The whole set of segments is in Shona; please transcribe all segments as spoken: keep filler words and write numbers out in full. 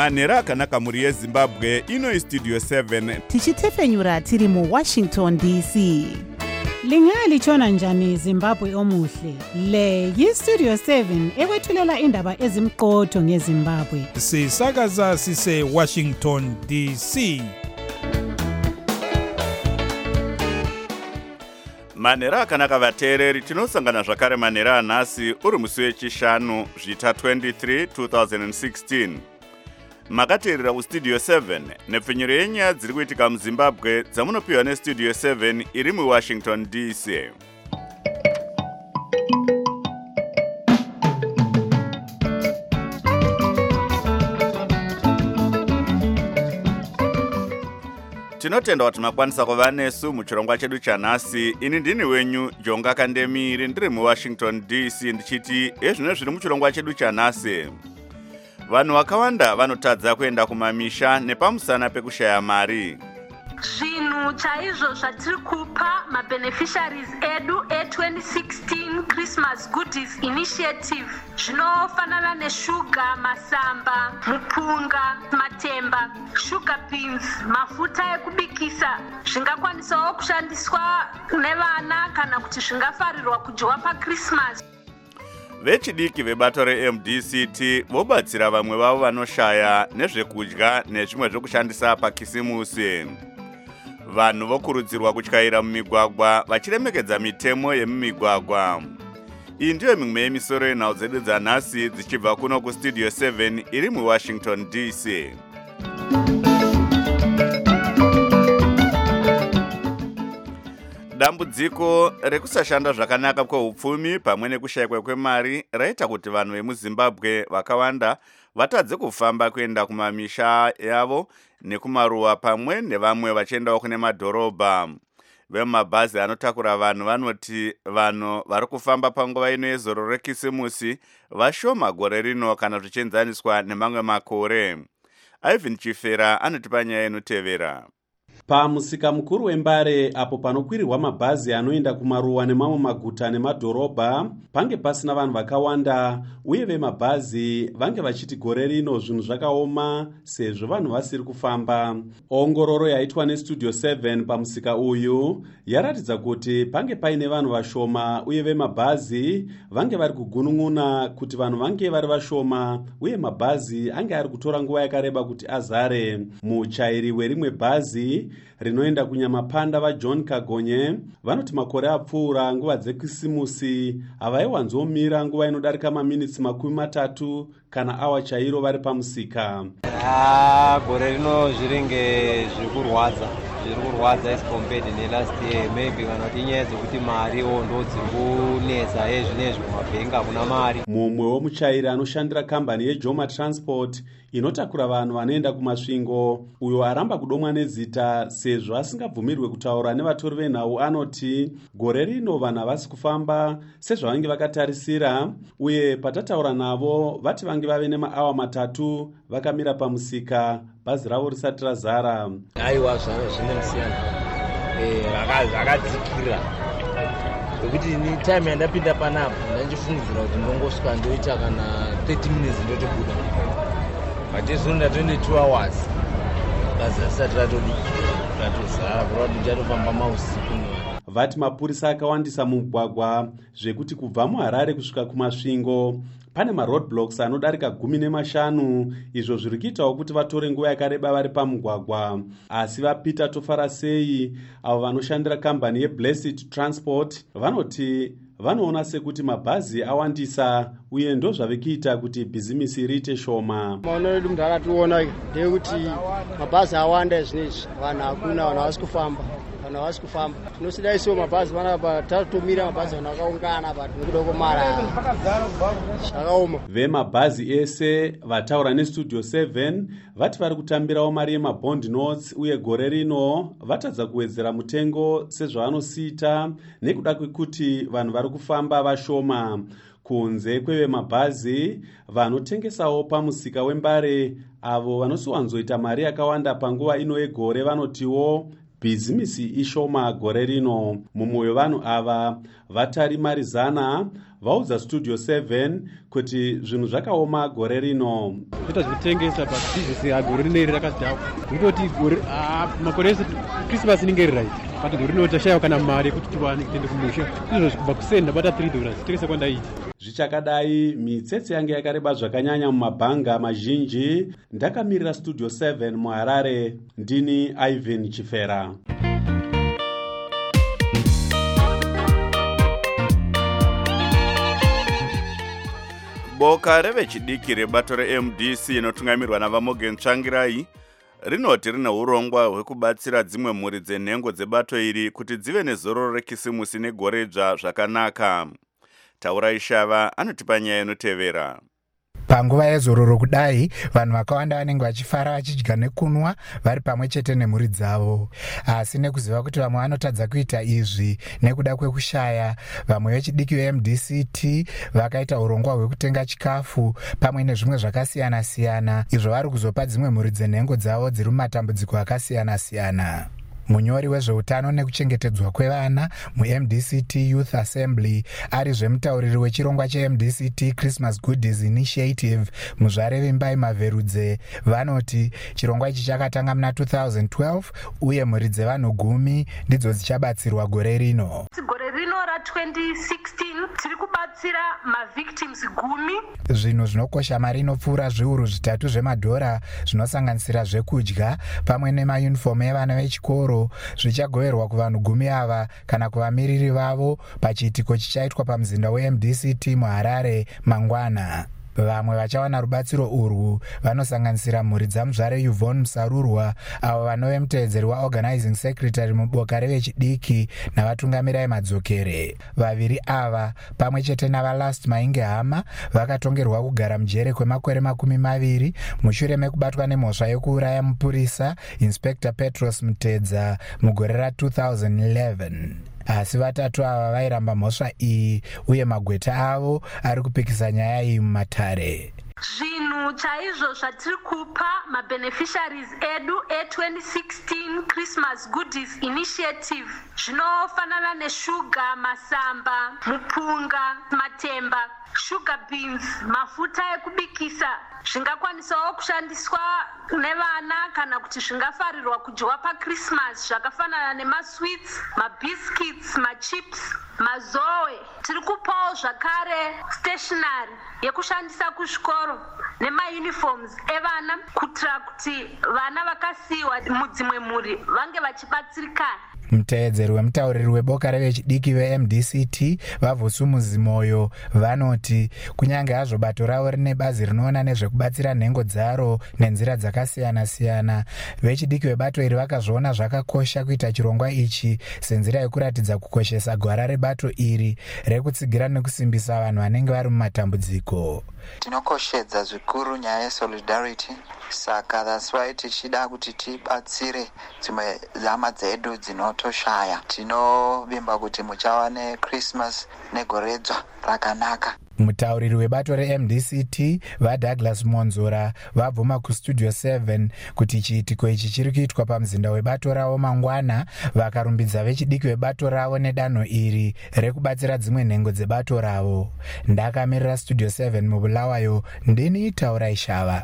manhero akanaka mhuri yezimbabwe. Ino istudio seven tichitefenyura tiri muwashington D C. Lingalitshona njani Zimbabwe omuhle? Le yistudio seven ekwethulela indaba ezimqotho ngeZimbabwe. Sisakaza sise Washington D C. manhero akanaka vateereri, tinosangana zvakare manhero anhasi uri musi wechishanu zvita twenty-three two thousand sixteen. Makateerera kustudio seven nepfenyuro yenyaya dziri kuitika muzimbabwe dzamunopiwa nestudio seven iri muwashington D C. Tinotenda kuti makwanisa kuva nesu muchirongwa chedu chanhasi. Ini ndini wenyu Jonga Kandemiri, ndiri muwashington D C, ndichiti ezvino zviri muchirongwa chedu chanhasi. Vanhu vakawanda vanotadza kuenda kumamisha nepamusana pekushaya mari. Zvinhu chaizvo zvatiri kupa mabeneficiaries edu e twenty sixteen Christmas Goodies Initiative zvinofanana neshuga, masamba, mupunga, matemba, sugar beans, mafuta ekubikisa zvingakwanisawo kushandiswa nevana kana kuti zvingafarirwa kudyiwa paChristmas. Vechidiki vebato re-M D C T vobatsira vamwe vavo vanoshaya nezvekudya nezvimwe zvokushandisa pakisimusi. Vanhu vokurudzirwa kutyaira mumigwagwa vachiremekedza mitemo yemumigwagwa. Iyi ndiyo mimwe yemisoro yenhau dzedu dzanhasi dzichibva kuno kustudio seven iri muwashington D C. Dambudziko rekusashanda zvakanaka kweupfumi pamwe nekushayikwa kwemari raita kuti vanhu vemuzimbabwe vakawanda vatadze kufamba kuenda kumamisha yavo nekumaruwa pamwe nevamwe vachiendawo kune madhorobha. Vemabhazi anotakura vanhu vanoti vanhu vari kufamba panguva ino yezoro rekisimusi vashoma gore rino kana zvichienzaniswa nemamwe makore. Ivan Chifera anotipa nyaya inotevera. Pamusika mukuru wembare apo panokwirirwa mabhazi anoenda kumaruwa nemamwe maguta nemadhorobha pange pasina vanhu vakawanda, uye vemabhazi vange vachiti gore rino zvinhu zvakaoma sezvo vanhu vasiri kufamba. Ongororo yaitwa nestudio seven pamusika uyu yaratidza kuti pange paine vanhu vashoma, uye vemabhazi vange vari kugunun'una kuti vanhu vange vari vashoma uye mabhazi ange ari kutora nguva yakareba kuti azare. Muchairi werimwe bhazi rinoenda kunyamapanda vaJohn Kagonye vanoti makore apfuura nguva dzekisimusi havaiwanzomira nguva inodarika maminitsi makumi matatu kana awa chairo vari pamusika. Ah, gore rino zviringe zviri kurwadza zviri kurwadza as compared nelast year. Maybe kana kuti inyaya dzekuti mariwo ndo dziri kunetsa ezvinezvi kumabhengi hakuna mari. Mumwe womuchairi anoshandira kambani yeJoma Transport inotakura vanhu vanoenda kumasvingo, uyo aramba kudomwa nezita sezvo asingabvumirwe kutaura nevatori venhau, anoti gore rino vanhu havasi kufamba sezvavange vakatarisira, uye patataura navo vati vange vave nemaawa matatu vakamira pamusika bhazi ravo risati razara. Aiwa zvine musiyana rakadzikira nokuti ni time yandapinda panapo ndandifungidzira kuti ndongosvika ndoita kana thirty minutes ndotobuda, matezonda twenty-two hours bhazi risati ratodi ratozara kurati ndichatofamba mausiku. Vati mapurisa akawandisa mumugwagwa zvekuti kubva muHarare kusvika kumasvingo pane maroadblocks anodarika gumi nemashanu, izvo zviri kuitawo kuti vatore nguva yakareba vari pamugwagwa. Asi vaPeter Tofarasei avo vanoshandira kambani yeBlessed Transport vanoti vanoona sekuti mabhazi awandisa uye ndo zvave kuita kuti bhizimisi riite shoma. Maonero edu munhu akationa ndeyekuti mabhazi awanda zvinezvi, vanhu hakuna, vanhu havasi kufamba vanhu havasi kufamba tinosida isiwo mabhazi panapa tatotomira mabhazi vanhu akaungana but nekuda kwemara zvakaoma. Vemabhazi ese vataura nestudio seven vati vari kutambirawo mari yemabond notes, uye gore rino vatadza kuwedzera mutengo sezvavanosiita nekuda kwekuti vanhu vari kufamba vashoma. Kunze kwevemabhazi vanotengesawo pamusika wembare avo vanosiwanzoita mari yakawanda panguva ino yegore vanotiwo bhizimisi ishoma gore rino. Mumwe wevanhu ava, Vatari Marizana, vaudza Studio seven kuti zvinhu zvakaoma gore rino. Kuita zvekutengesa pabhizinesi gore rino iri rakadhakwa. Ndikutoti makore ese Christmas inenge iri right. But gore rino tashaya kana mari yekuti tiwane kuende kumusha. Izvo kubva kusenda bata three dollars. Tirese kwandaiti. Zvichakadai, mitsetse yange yakareba zvakanyanya mumabhanga mazhinji. Ndakamirira Studio seven muHarare, ndini Ivan Chifera. Boka revechidiki rebato reM D C inotungamirwa naVamogen Tsvangirai rinoti rine urongwa hwekubatsira dzimwe mhuri dzenhengo dzebato iri kuti dzive nezororo rekisimusi negoredzva zvakanaka. Taurai Shava anotipa nyaya inotevera. Panguva yezororo kudai, vanhu vakawanda vanenge vachifara vachidya nekunwa vari pamwe chete nemhuri dzavo. Asi nekuziva kuti vamwe vanotadza kuita izvi nekuda kwekushaya, vamwe vechidiki veM D C T vakaita urongwa hwekutenga chikafu pamwe nezvimwe zvakasiyana siyana, izvo vari kuzopa dzimwe mhuri dzenhengo dzavo dziri mumatambudziko akasiyana siyana. Munyori wezveutano nekuchengetedzwa kwevana muM D C T Youth Assembly ari zvemutauriri wechirongwa cheM D C T Christmas Goodies Initiative Muzvare Vimbai Maverudze vanoti chirongwa ichi chakatanga muna two thousand twelve uye mhuri dzevanhu gumi ndidzo dzichabatsirwa gore rino. Gore rino ra twenty sixteen tiri kubatsira mavictims gumi. Zvinhu zvinokosha mari inopfuura zviuru zvitatu zvemadhora zvinosanganisira zvekudya pamwe nemayunifomu evana vechikoro zvichagoverwa kuvanhu gumi ava kana kuvamiriri vavo pachiitiko chichaitwa pamuzinda weM D C T muHarare mangwana. Vamwe vachawana rubatsiro urwu vanosanganisira mhuri dzaMuzvare Yvonne Musarurwa avo vanove muteedzeri waOrganizing Secretary muboka revechidiki navatungamiri madzokere. Vaviri ava pamwe chete navaLast Mainge Hama vakatongerwa kugara mujere kwemakore makumi maviri mushure mekubatwa nemhosva yekuuraya mupurisa Inspector Petros Mutedza mugore ra two thousand eleven. Asi vatatu ava vairamba mhosva iyi uye magweta avo ari kupikisa nyaya iyi mumatare. Zvinhu chaizvo zvatiri kupa mabeneficiaries edu e twenty sixteen Christmas Goodies Initiative zvinofanana neshuga, masamba, mupunga, matemba, sugar beans, mafuta ekubikisa zvingakwanisawo kushandiswa nevana kana kuti zvingafarirwa kudyiwa paChristmas zvakafanana nemasweets, mabiscuits, machips, mazoe. Tiri kupawo zvakare stationery yekushandisa kuzvikoro nemayuniforms evana kuitira kuti vana vakasiyiwa mudzimwe mhuri vange vachibatsirikana. Muteedzeri wemutauriri weboka revechidiki veM D C T Vavhusumuzi Moyo vanoti kunyange hazvo bato ravo rine bazi rinoona nezvekubatsira nhengo dzaro nenzira dzakasiyana siyana, vechidiki vebato iri vakazviona zvakakosha kuita chirongwa ichi senzira yekuratidza kukoshesa gwara rebato iri rekutsigira nekusimbisa vanhu vanenge vari mumatambudziko. Tinokoshedza zvikuru nyaya yesolidarity, saka that's why tichida kuti tibatsire dzimwe hama dzedu dzinotoshaya. Tinovimba kuti muchawane Christmas negoredzva rakanaka. Mutauriri webato reM D C T vaDouglas Monzora vabvuma kuStudio seven kuti chiitiko ichi chiri kuitwa pamuzinda webato ravo mangwana, vakarumbidza vechidiki vebato ravo nedanho iri rekubatsira dzimwe nhengo dzebato ravo. Ndakamirira Studio seven mubulawayo, ndini Taurai Shava.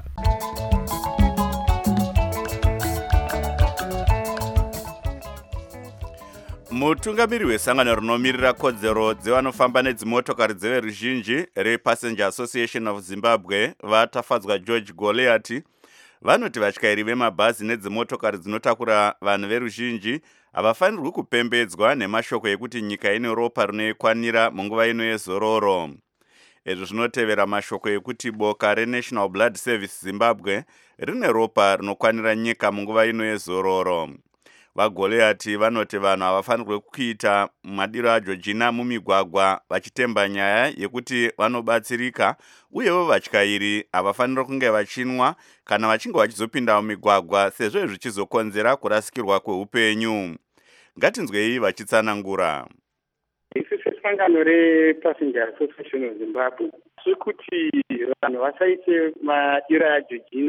Mutungamiri wesangano rinomirira kodzero dzevanofamba nedzimotokari dzeveruzhinji rePassenger Association of Zimbabwe vatafadzwa George Goliath vanoti vatyairi vemabhazi nedzimotokari dzinotakura vanhu veruzhinji havafanirwi kupembedzwa nemashoko ekuti nyika ine ropa rinoikwanira munguva ino yezororo. Izvi zvinotevera mashoko ekuti boka reNational Blood Service Zimbabwe rine ropa rinokwanira nyika munguva ino yezororo. VaGoliath vanoti vanhu havafanirwe kuita madiro aJohjina mumigwagwa vachitemba nyaya yekuti vanobatsirika, uyewo vatyairi havafaniri kunge vachinwa kana vachinge vachizopinda mumigwagwa sezvo zvichizokonzera kurasikirwa kweupenyu. Ngatinzwei vachitsanangura. Isi sesangano rePassenger Association of Zimbabwe tiri kuti vanhu vasaite madiro aJohjina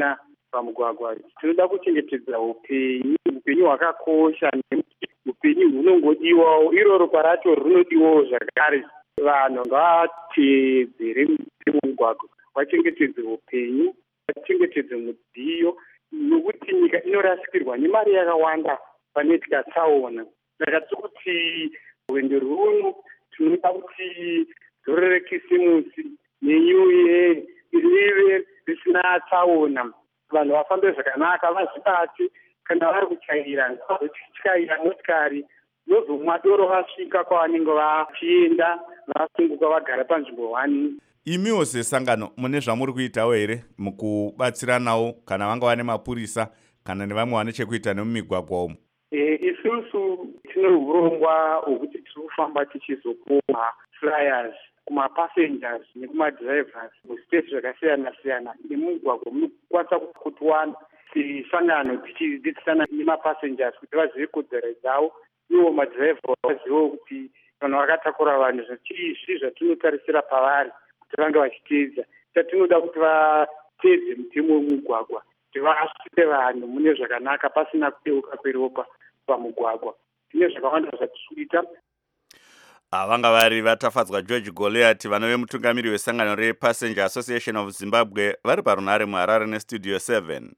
pamugwagwa. Tinoda kuchengetedza upenyu, upenyu hwakakosha, upenyu hunongodiwawo, iro ropa racho rinodiwawo zvakare. Vanhu ngavatedzere mumugwagwa, vachengetedze upenyu, vachengetedze mudziyo, nokuti nyika inorasikirwa nemari yakawanda panoitika tsaona. Saka tikuti rwendo runo tinoda kuti zoro rekisimusi nenyuu year rive risina tsaona, vanhu vafambe zvakanaka, vazvibate kana vari kuchaira, vazotyaira motikari, vozomwa doro vasvika kwavanenge vachienda, vasunguka vagara panzvimbo one. Imiwo sesangano mune zvamuri kuitawo here mukubatsiranawo kana vanga vane mapurisa kana nevamwe vane chekuita nemumigwagwa umu? E, isusu tine urongwa hwekuti tiri kufamba tichizopuwa flyers kumapassengers nekumadrivers mustate zvakasiyana siyana nemumugwagwa munokwanisa kutiwana sesangano tichidzidzisana nemapassengers kuti vazive kodzero dzavo, ivo madrivha vazive kuti vanhu vakatakura vanhu zvichizvi zvatinotarisira pavari kuti vange vachiteedza. Chatinoda kuti vateedze mutemo wemugwagwa, kuti vasvike vanhu mune zvakanaka pasina kudeuka kweropa pamugwagwa. Tine zvakawanda zvatikuita. Vanga vari vatafadzwa George Goliath, vanove mutungamiri wesangano rePassenger Association of Zimbabwe, vari parunhare muHarare nestudio seven.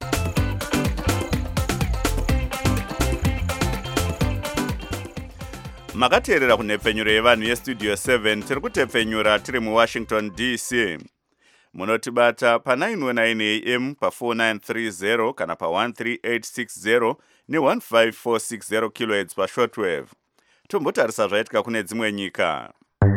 Makateerera kunhepfenyuro yevanhu yestudio seven, tiri kutepfenyura tiri muWashington D C. Munotibata pa nine one nine A M, pa four nine three zero kana pa one three eight six zero ne one five four six zero kilohertz pa shortwave. Tombotarisa zvaitika kune dzimwe nyika.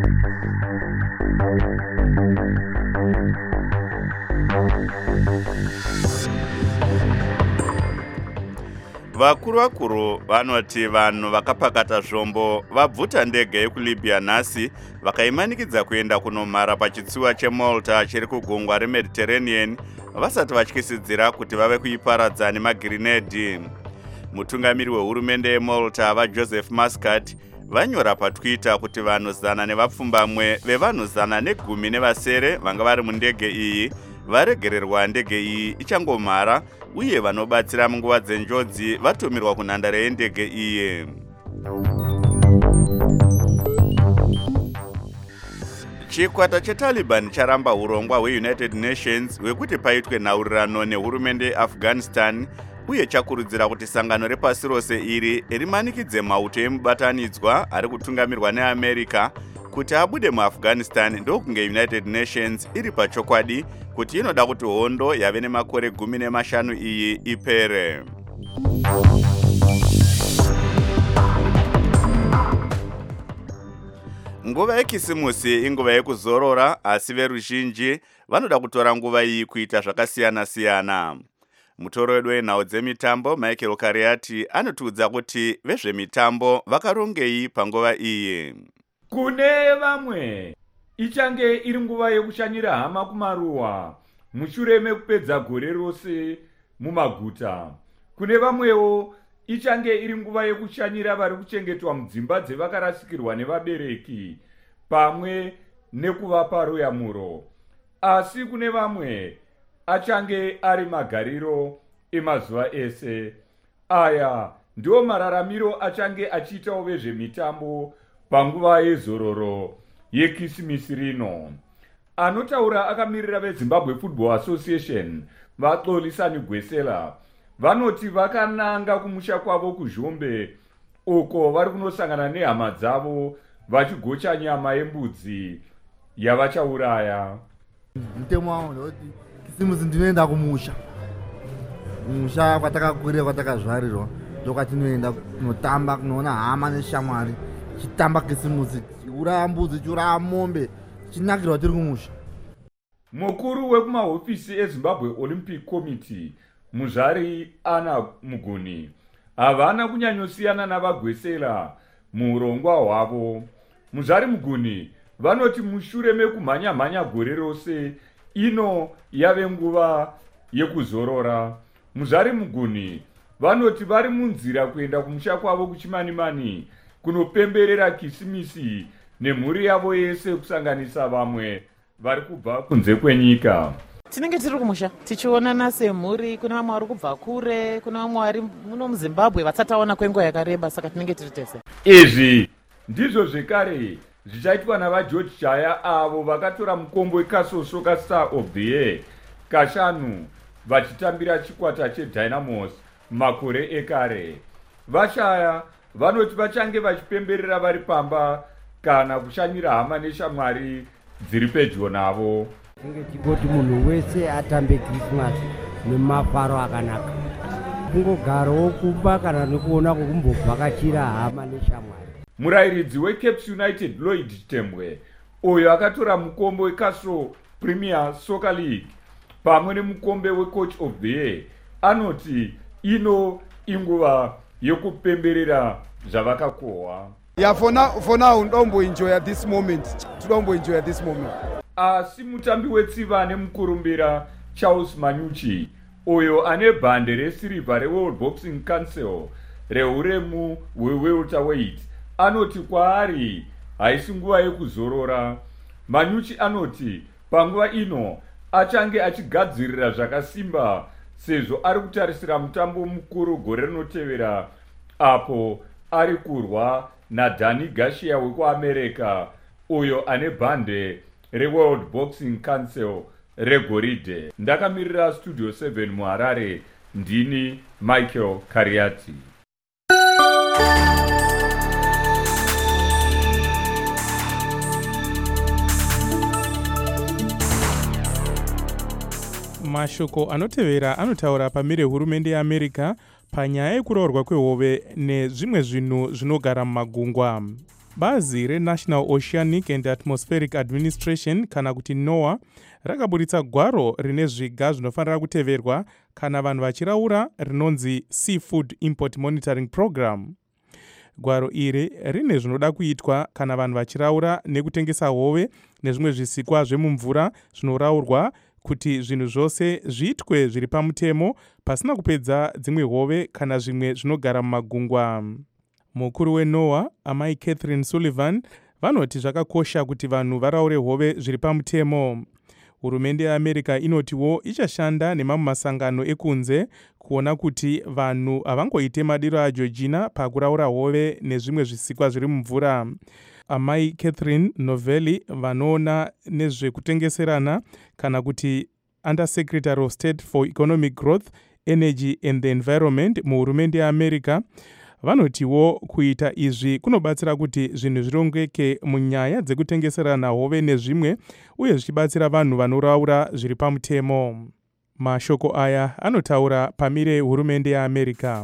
Vakuru vakuru vanoti vanhu vakapakata zvombo vabvuta ndege yekulibya nhasi vakaimanikidza kuenda kunomhara pachitsuwa chemalta chiri kugungwa remediterranean vasati vatyisidzira kuti vave kuiparadza nemagirinedhi. Mutungamiri wehurumende yemalta vaJoseph Muscat vanyora patwitter kuti vanhu zana nevapfumbamwe vevanhu zana negumi nevasere vanga vari mundege iyi varegererwa ndege iyi ichangomhara, uye vanobatsira munguva dzenjodzi vatumirwa kunhandare yendege iyi. Chikwata cheTaliban charamba urongwa hweUnited Nations hwekuti paitwe nhaurirano nehurumende yeAfghanistan, uye chakurudzira kuti sangano repasi rose iri rimanikidze mauto emubatanidzwa ari kutungamirwa neAmerica kuti abude muAfghanistan, ndokunge United Nations iri pachokwadi kuti inoda kuti hondo yave nemakore gumi nemashanu iyi ipere. Nguva yekisimusi inguva yekuzorora, asi veruzhinji vanoda kutora nguva iyi kuita zvakasiyana siyana. Mutoro wedu wenhau dzemitambo Michael Kariati anotiudza kuti vezvemitambo vakarongei panguva iyi. Kune vamwe ichange iri nguva yekushanyira hama kumaruwa mushure mekupedza gore rose mumaguta. Kune vamwewo ichange iri nguva yekushanyira vari kuchengetwa mudzimba dzevakarasikirwa nevabereki pamwe nekuvapa ruyamuro. Asi kune vamwe achange ari magariro emazuva ese. Aya ndiwo mararamiro achange achiitawo vezvemitambo panguva yezororo yekisimisi rino. Anotaura akamirira veZimbabwe Football Association vaXolisani Gwesela vanoti vakananga kumusha kwavo kuZhombe, uko vari kunosangana nehama dzavo vachigocha nyama yembudzi yavachauraya. Mutemo wangu ndoti kisimusi ndinoenda kumusha. Musha kwatakakurira kwatakazvarirwa ndokwatinoenda kunotamba kunoona hama neshamwari. Chitamba kisimusi, chiuraya mbudzi, chiuraya mombe, chinakirwa tiri kumusha. Mukuru wekumahofisi eZimbabwe Olympic Committee Muzvari Ana Muguni havana kunyanyosiyana navaGwesela muurongwa hwavo. Muzvari Muguni vanoti mushure mekumhanya mhanya gore rose ino yave nguva yekuzorora. Muzvari Muguni vanoti vari munzira kuenda kumusha kwavo kuchimanimani kunopemberera kisimisi nemhuri yavo yese kusanganisa vamwe vari kubva kunze kwenyika. Tinenge tiri kumusha tichionana semhuri, kune vamwe vari kubva kure, kune vamwe vari muno muZimbabwe vatsataona kwenguva yakareba, saka tinenge tiri tese. Izvi ndizvo zvekare zvichaitwa navageorge Jaya avo vakatora mukombo wekasoso kastar of the year kashanu vachitambira chikwata cheDynamos makore ekare. Vashaya vanoti vachange vachipemberera vari pamba kana kushanyira hama neshamwari dziri pedyo navo. Tinge tingoti munhu wese atambe Christmas nemafaro akanaka, kungogarawo kumba kana nekuona kukumbovhakachira hama neshamwari. Murayiridzi weCaps United Lloyd Tembwe uyo akatora mukombe weCastro Premier Soccer League pamwe nemukombe weCoach of the Year anoti ino inguva yekupemberera zvavakakohwa. Yeah, for now, for now, don't enjoy at this moment. Don't enjoy at this moment. Asi mutambi wetsiva nemukurumbira Charles Manucci uyo ane bhande resirivha reWorld Boxing Council reuremu hwewelterweight anoti kwaari haisi nguva yekuzorora. Manucci anoti panguva ino achange achigadzirira zvakasimba sezvo ari kutarisira mutambo mukuru gore rinotevera apo ari kurwa naDani Garcia wekuAmerica uyo ane bhande reWorld Boxing Council regoridhe. Ndakamirira Studio seven muHarare, ndini Michael Kariati. Mashoko anotevera anotaura pamire hurumende yeAmerica panyaya yekuroorwa kwehove nezvimwe zvinhu zvinogara mumagungwa. Bazi reNational Oceanic and Atmospheric Administration kana kuti NOAA rakaburitsa gwaro rine zviga zvinofanira kuteverwa kana vanhu vachiraura rinonzi Seafood Import Monitoring Program. Gwaro iri rine zvinoda kuitwa kana vanhu vachiraura nekutengesa hove nezvimwe zvisikwa zvemumvura zvinoraurwa kuti zvinhu zvose zviitwe zviri pamutemo pasina kupedza dzimwe hove kana zvimwe zvinogara mumagungwa. Mukuru weNOAA amai Catherine Sullivan vanoti zvakakosha kuti vanhu varaure hove zviri pamutemo. Hurumende yeAmerica inotiwo ichashanda nemamwe masangano ekunze kuona kuti vanhu havangoite madiro aJeorgina pakuraura hove nezvimwe zvisikwa zviri mumvura. Amai Catherine Novelli vanoona nezvekutengeserana kana kuti Under Secretary of State for Economic Growth, Energy and the Environment muhurumende yeAmerica vanotiwo kuita izvi kunobatsira kuti zvinhu zvirongeke munyaya dzekutengeserana hove nezvimwe uye zvichibatsira vanhu vanoraura zviri pamutemo. Mashoko aya anotaura pamire hurumende yeAmerica.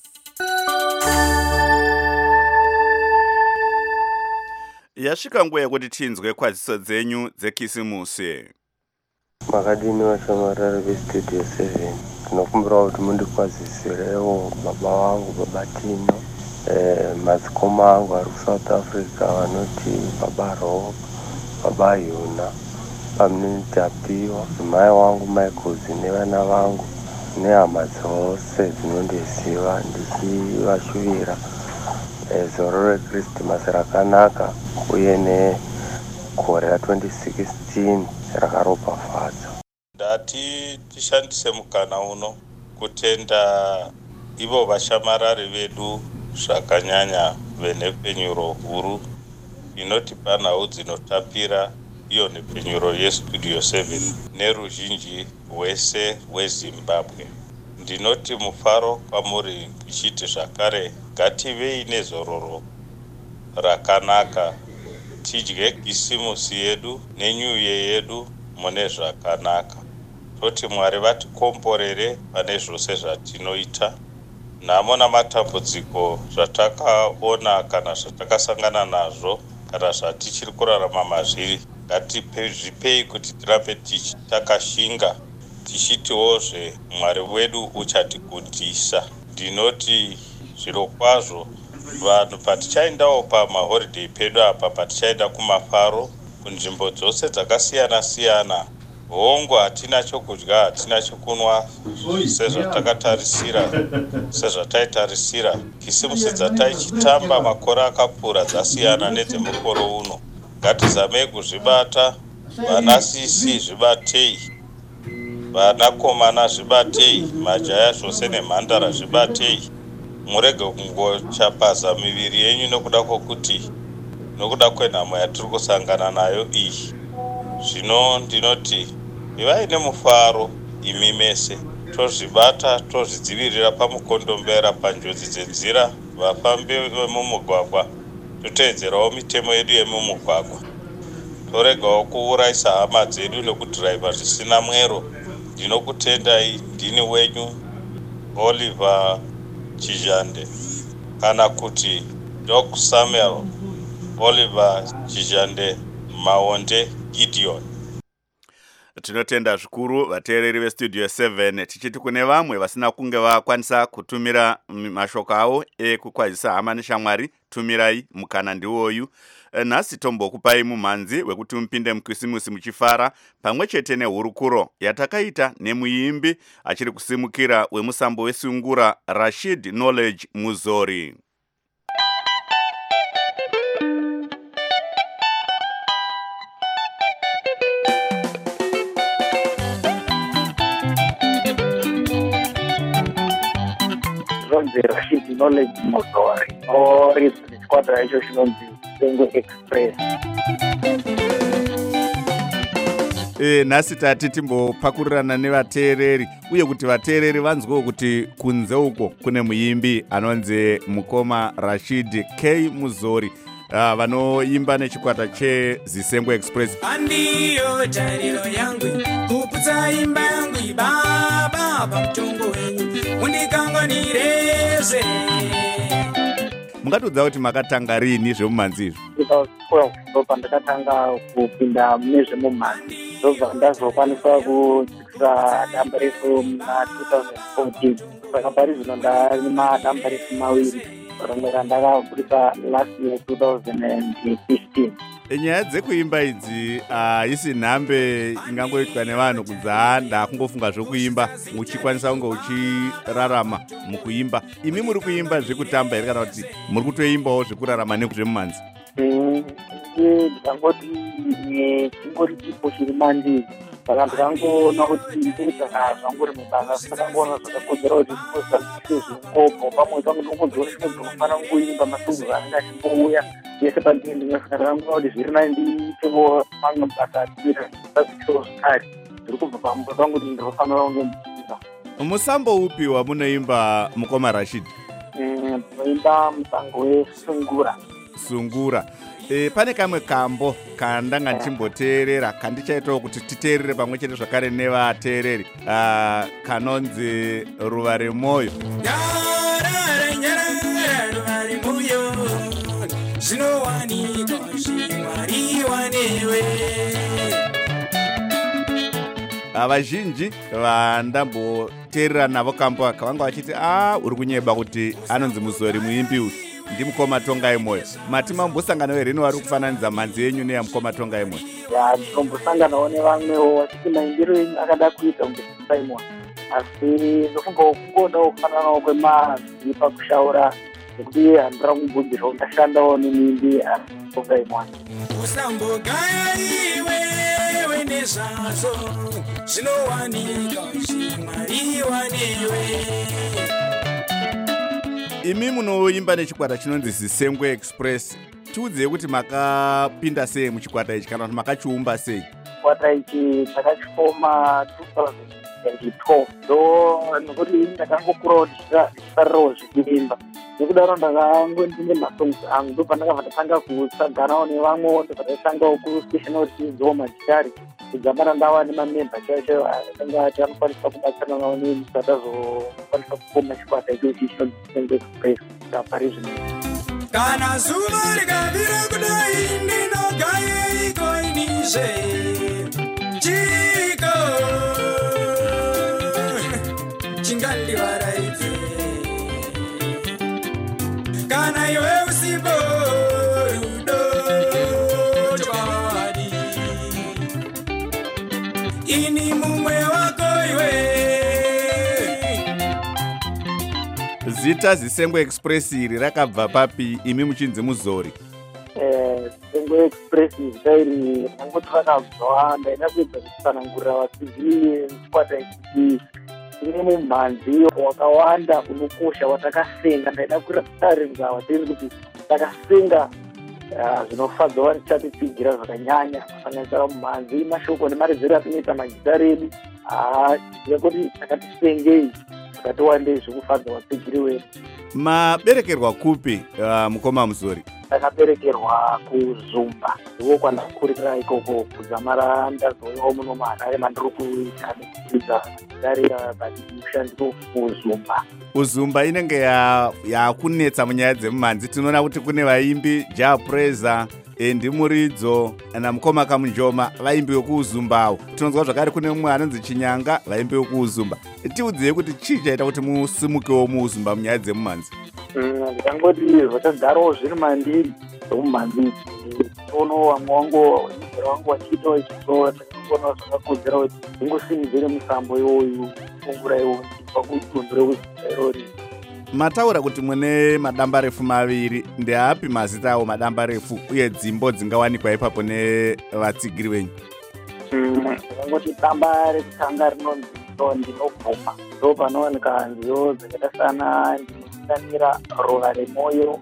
Yasvika nguva yekuti tinzwe kwaziso dzenyu dzekisimusi. Makadini vashamarara veStudio seven, tinokumbira kuti mundikwazisirewo baba wangu baba Tino, eh, madzikoma angu ari kuSouth Africa vanoti baba Rob, baba Yuna, pamwe Tapiwa, mai wangu Michaels nevana vangu nehama dzose dzinondiziva ndichivashuvira zoro reChristmas rakanaka uye negore ra twenty sixteen rakaropafadza. Ndati tishandise mukana uno kutenda ivo vashamarari vedu zvakanyanya venepenyuro huru inotipa nhau dzinotapira iyo nepenyuro yeStudio seven neruzhinji rwese rweZimbabwe. Ndinoti mufaro kwamuri ichiti zvakare ngativei nezororo rakanaka, tidye kisimusi yedu nenyuye yedu mune zvakanaka. Toti Mwari vatikomborere pane zvose zvatinoita. Nhamo namatambudziko zvatakaona kana zvatakasangana nazvo kana zvatichiri kurarama mazviri, ngatizvipei kuti tirambe takashinga tichitiwozve Mwari wedu uchatikundisa. Ndinoti zviro kwazvo vanhu patichaendawo pamaholiday pedu apa, patichaenda kumafaro kunzvimbo dzose dzakasiyana siyana, hongu hatina chokudya hatina chokunwa sezvatakatarisira sezvataitarisira. Kisimusi dzataichitamba makore akapfuura dzasiyana nedzemukore uno. Ngatizamei kuzvibata, vanasisi zvibatei. vanakomana zvibatei, majaya zvose nemhandara zvibatei, murege kungochapaza miviri yenyu nokuda kwokuti nokuda kwenhamo yatiri kusangana nayo iyi. Zvino ndinoti ivai nemufaro imi mese, tozvibata tozvidzivirira pamukondombera panjodzi dzenzira, vafambi vemumugwagwa toteedzerawo mitemo yedu yemumugwagwa, toregawo kuurayisa hama dzedu nekudhiraivha zvisina mwero. Ndinokutendai, ndini wenyu Oliver Chijande, kana kuti Doc Samuel Oliver Chijande Maonde Gideon. Tinotenda zvikuru vateereri vestudio seven, tichiti kune vamwe vasina kunge vakwanisa kutumira mashoko avo ekukwazisa hama neshamwari, tumirai, mukana ndiwoyu. Nhasi tombokupai mumhanzi wekuti mupinde mukisimusi muchifara pamwe chete nehurukuro yatakaita nemuimbi achiri kusimukira wemusambo wesungura Rashid Knowledge Muzori. Zonzi Rashid Knowledge Muzori, or it's squadra icho chinonzi Sengo Express. E, nhasi tati timbopakurirana nevateereri uye kuti vateereri vanzwewo kuti kunze uko kune muimbi anonzi mukoma Rashid K Muzori, uh, vanoimba nechikwata cheZisengo Express. Andiyo tariro yangu kuputsa imba yangu ibaba pamutongo wenyu undikanganireze. Mungatodza kuti makatanga rini zvemumhanzi izvi? ndo pandakatanga kupinda mune zvemumhanzi, ndobva ndazokwanisa kudzikisa damba refu muna two thousand fourteen. Saka pari zvino ndari madamba refu maviri, rimwe randakabudisa last year two thousand fifteen. Nyaya dzekuimba idzi haisi uh, nhambe ingangoitwa nevanhu kunza ndakungofunga zvokuimba uchikwanisa kunge uchirarama mukuimba. Imi muri kuimba zvekutamba here kana kuti muri kutoimbawo zvekurarama nekuzvemumhanzi? ndikangoti chingori chipo chiri mandiri, saka ndikangoona kuti ndirikaa zvangu rimwe basa, sitakangoona zvakakodzera kuti ndingozazise zvikopo pamwe pangu ndongodzora chimwe ndinofanira kungoimba masunguro anenge achimbouya yese pandii ndingasaka ndakangoona kuti zviri nai ndiitewo mamwe mabasa atira ndazvisewo zvakare zviri kubva pamuba pangu kuti ndinofanira kunge ndichiita. Musambo upi wamunoimba mukoma Rashid? Ndinoimba musango wesungura. Sungura. E, pane kamwe kambo kandanga ndichimboteerera kandichaitawo kuti titeerere pamwe chete zvakare nevateereri, uh, kanonzi ruva remwoyo. Nyarara nyarara ruva remwoyo zvinowanikwa zvimwariwa newe. Vazhinji vandamboteerera navo kambo aka vanga vachiti a uri kunyeba kuti anonzi Muzori muimbi uyu ndimukoma Tongai Moyo. Mati mambosangana here vari kufananidza mhanzi yenyu neyamukoma Tongai Moyo? Ya, ndinombosanganawo nevamwewo vachiti maimbiro enyu akada kuita kunge Tongai Moyo, asi ndofunga kungodawo kufananawo kwemazwi pakushaura nekuti handira kumbunzirwa ndashandawo nemuimbi Tongai Moyo. Usambogaya iwe nezvazo zvinowanika zvimwariwa newe. Imi munoimba nechikwata chinonzi Zisengo Express. Tiudzei kuti makapinda sei muchikwata ichi kana kuti makachiumba sei? Chikwata ichi takachifoma two thousand twelve, ndo nokuti ndakangokurawo ndichisarirawo zvekuimba, nekudaro ndakango ndine masongs angu, ndo pandakabva ndatanga kusagarawo nevamwewo, ndobva ndatangawo kustation tidziwo majitari kudzambana ndava nemamemba chaicho akanga ati anokwanisa kubatsirana nawo neni kuti atazokwanisa kufoma chikwata icho chinonzi Zisengo Express pari zvino. Kana zuva rikavira kudai ndinogaya iko inizve chiko chingandivaraidze, kana iwe usipo rudo chokwadi ini mumwe wako iwe. Zita Zisengo Express iri rakabva papi imi muchinzi Muzori? tengo expressive dairi nangoti vakabva ndaida kuedza kutsanangurira vadzidzi chikwata ichi ine mumhanzi wakawanda unokosha watakasenga. Ndaida kutaridza vatendi kuti takasenga zvinofadza vandichatitsigira zvakanyanya kusanganisira mumhanzi, mashoko nemaridziro atinoita magitari edu yekuti takatisengei takatiwandei zvekufadza vatsigiri wedu. Maberekerwa kupi uh, mukoma Muzori? Ndakaberekerwa kuZumba, ndiko kwandakurira ikoko kudzamara ndazovawo muno muHarare mandiri kuita nekudzidza gitari kushandiswa kuZumba. uZumba inenge yakunetsa munyaya dzemumhanzi. Tinoona kuti kune vaimbi Japreza Endimuridzo na mukoma Kamunjoma vaimbi vekuuzumbawo. Tinonzwa zvakare kune mumwe anonzi Chinyanga vaimbi vekuuzumba. Tiudziye kuti chii chaita kuti musimukewo muuzumba munyaya dzemumhanzi? Ndikangoti zvakagarawo zviri mandiri zvemumhanzi. Tono vamwe wangu nyika wangu wachiitawo ichizoa takaona zvakakodzera kuti ndingosimudzire musambo iwoyu kungura iwo pakudunhu rekuZumba irori. Mataura kuti mune madamba refu maviri, ndeapi mazita awo madamba refu uye dzimbo dzingawanikwa ipapo nevatsigiri venyu? Ndingoti damba rekutanga rinonzi Ndinobvuma, ndo panowanika nziyo dzakaita sana ndinozikanira Rova remoyo,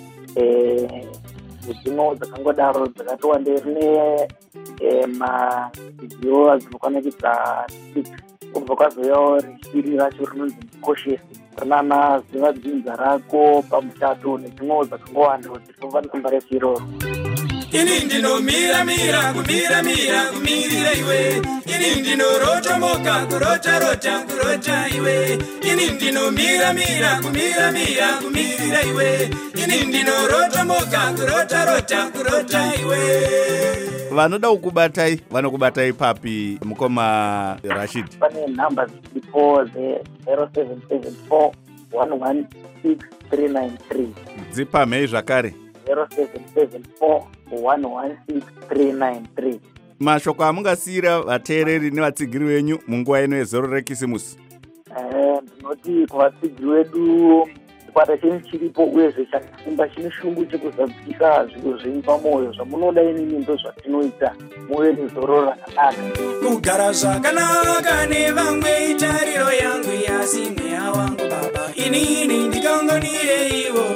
dzino dzakangodaro dzakati wandei rine madziyo dzinokwanikidza six. Kubva kwazouyawo rechipiri racho rinonzi Ndikoshesi, rinana ziva dzinza rako pamutato nedzimwewo dzakangowanda kuti tinova namba refu iroro. Ini ndinomira mira kumira mira kumirira iwe, ini ndinorotomoka kurota rota kurota iwe, ini ndinomira mira kumira mira kumirira iwe, ini ndinorotomoka kurota rota kurota iwe. Vanoda kukubatai vanokubatai papi mukoma Rashid? Pane nhamba dziripo zero seven seven four one one six three nine three. Dzipamhei zvakare zero seven seven four one one six three nine three. Mashoko amungasiyira vateereri nevatsigiri venyu munguva ino yezoro rekisimusi? Ndinoti kuvatsigiri vedu chikwata chenyu chiripo uyezve chakasimba chine shungu chekuzadzisa zviro zvenyu pamwoyo zvamunoda inini ndo zvatinoita muve nezoro rakanaka. Kugara zvakanaka nevamwe itariro yangu yasi mweya wangu baba, inini ndikanganire ivo.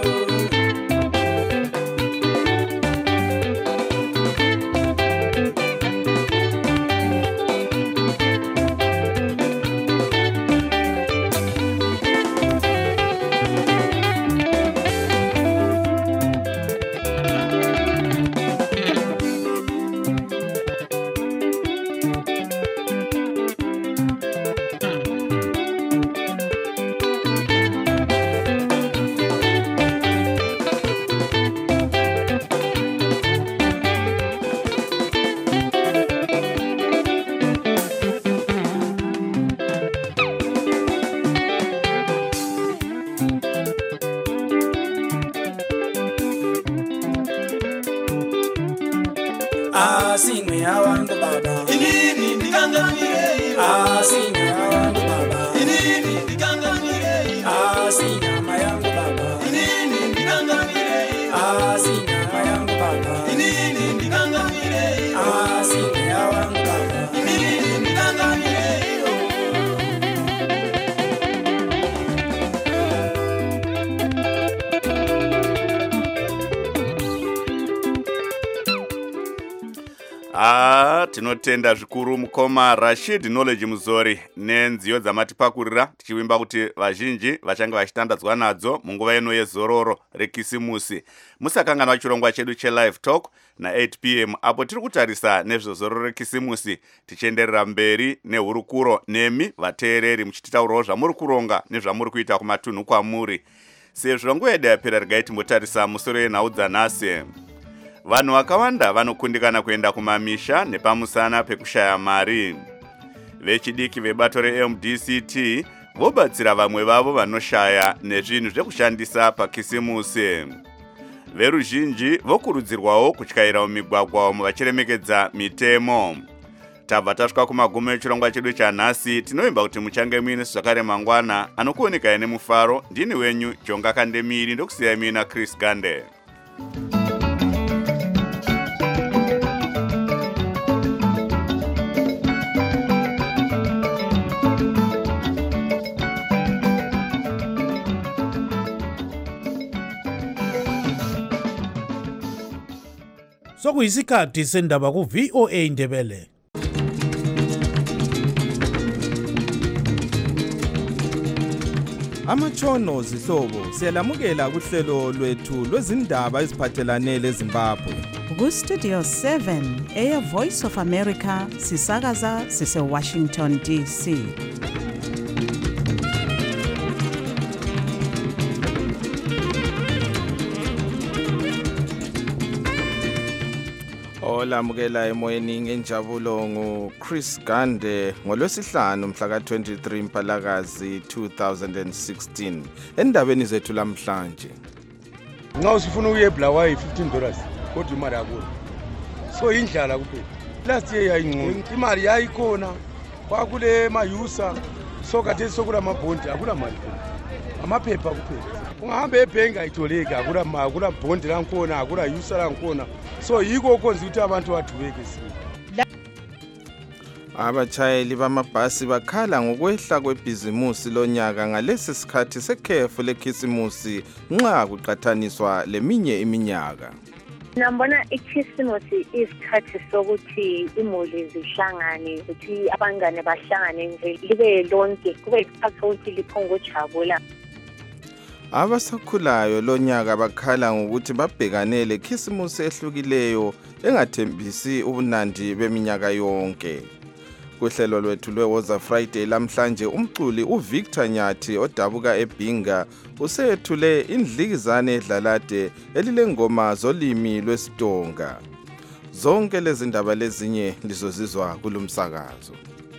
Asingwe awangu baba, inini ndikanganire. Asingwe awangu baba, inini ndikanganire. Asinyama yangu baba, inini ndikanganire. Asinyama yangu baba, inini ndikanganire. Asingwe awangu baba, inini ndikanganire. Ah, tinotenda zvikuru mukoma Rashid Knowledge Muzori nenziyo dzamatipakurira, tichivimba kuti vazhinji vachange vachitandadzwa nadzo munguva ino yezororo rekisimusi. Musakanganwa chirongwa chedu che-Live Talk na eight p m apo tiri kutarisa nezvezororo rekisimusi, tichienderera mberi nehurukuro nemi vateereri muchititaurawo zvamuri kuronga nezvamuri kuita kumatunhu kwamuri. Sezvo nguva yedu yapera, regai timbotarisa musoro yenhau dzanhasi. Vanhu vakawanda vanokundikana kuenda kumamisha nepamusana pekushaya mari. Vechidiki vebato re-M D C T vobatsira vamwe vavo vanoshaya nezvinhu zvekushandisa pakisimusi. Veruzhinji vokurudzirwawo kutyaira mumigwagwa umo vachiremekedza mitemo. Tabva tasvika kumagumo echirongwa chedu chanhasi. Tinovimba kuti muchange muine zvakare mangwana anokuoneka nemufaro. Ndini wenyu Jonga Kandemiri, ndokusiyai mina Chris Gande. sokuyisikhathi sendaba ku-V O A Ndebele. Amatshono zihlobo siyalamukela kuhlelo lwethu lwezindaba eziphathelane leZimbabwe. Ku-Studio seven, Air Voice of America, sisakaza sise-Washington D C. Olamukela emoyeni ngenjabulo nguChris Gande ngolwesihlanu mhla ka twenty-three Mpalakazi two thousand sixteen. Endabeni zethu lamhlanje. Nxa usifuna ukuye eBulawayo fifteen dollars kodwa imali yakho. So indlala kuphela. Last year yayingcono. Imali yayikhona kwakule mayusa so kade sokula mabhondi akula mali khona. Amaphepha kuphela. Ungahamba ebhenki ayitholeki akula mali akula bhondi lankhona akula yusa lankhona. So yiko konza ukuthi abantu bathubeke sini. Abatshayeli bamabhasi bakhala ngokwehla kwebhizimusi lonyaka ngalesi sikhathi sekhefu lekhisimusi nxa kuqathaniswa leminye iminyaka. Nambona ikhisimusi isikhathi sokuthi imuli zihlangane ukuthi abangane bahlangane nje libe lonke kube isikhathi sokuthi liphongojabula. Abasakhulayo lonyaka bakhala ngokuthi babhekane lekhisimusi ehlukileyo engathembisi ubunandi beminyaka yonke. Kuhlelo lwethu lweWoza Friday lamhlanje umculi uVictor Nyathi odabuka eBhinga usethule indlikizane edlalade elilengoma zolimi lwesiTonga. Zonke lezi ndaba lezinye lizozizwa kulumsakazo.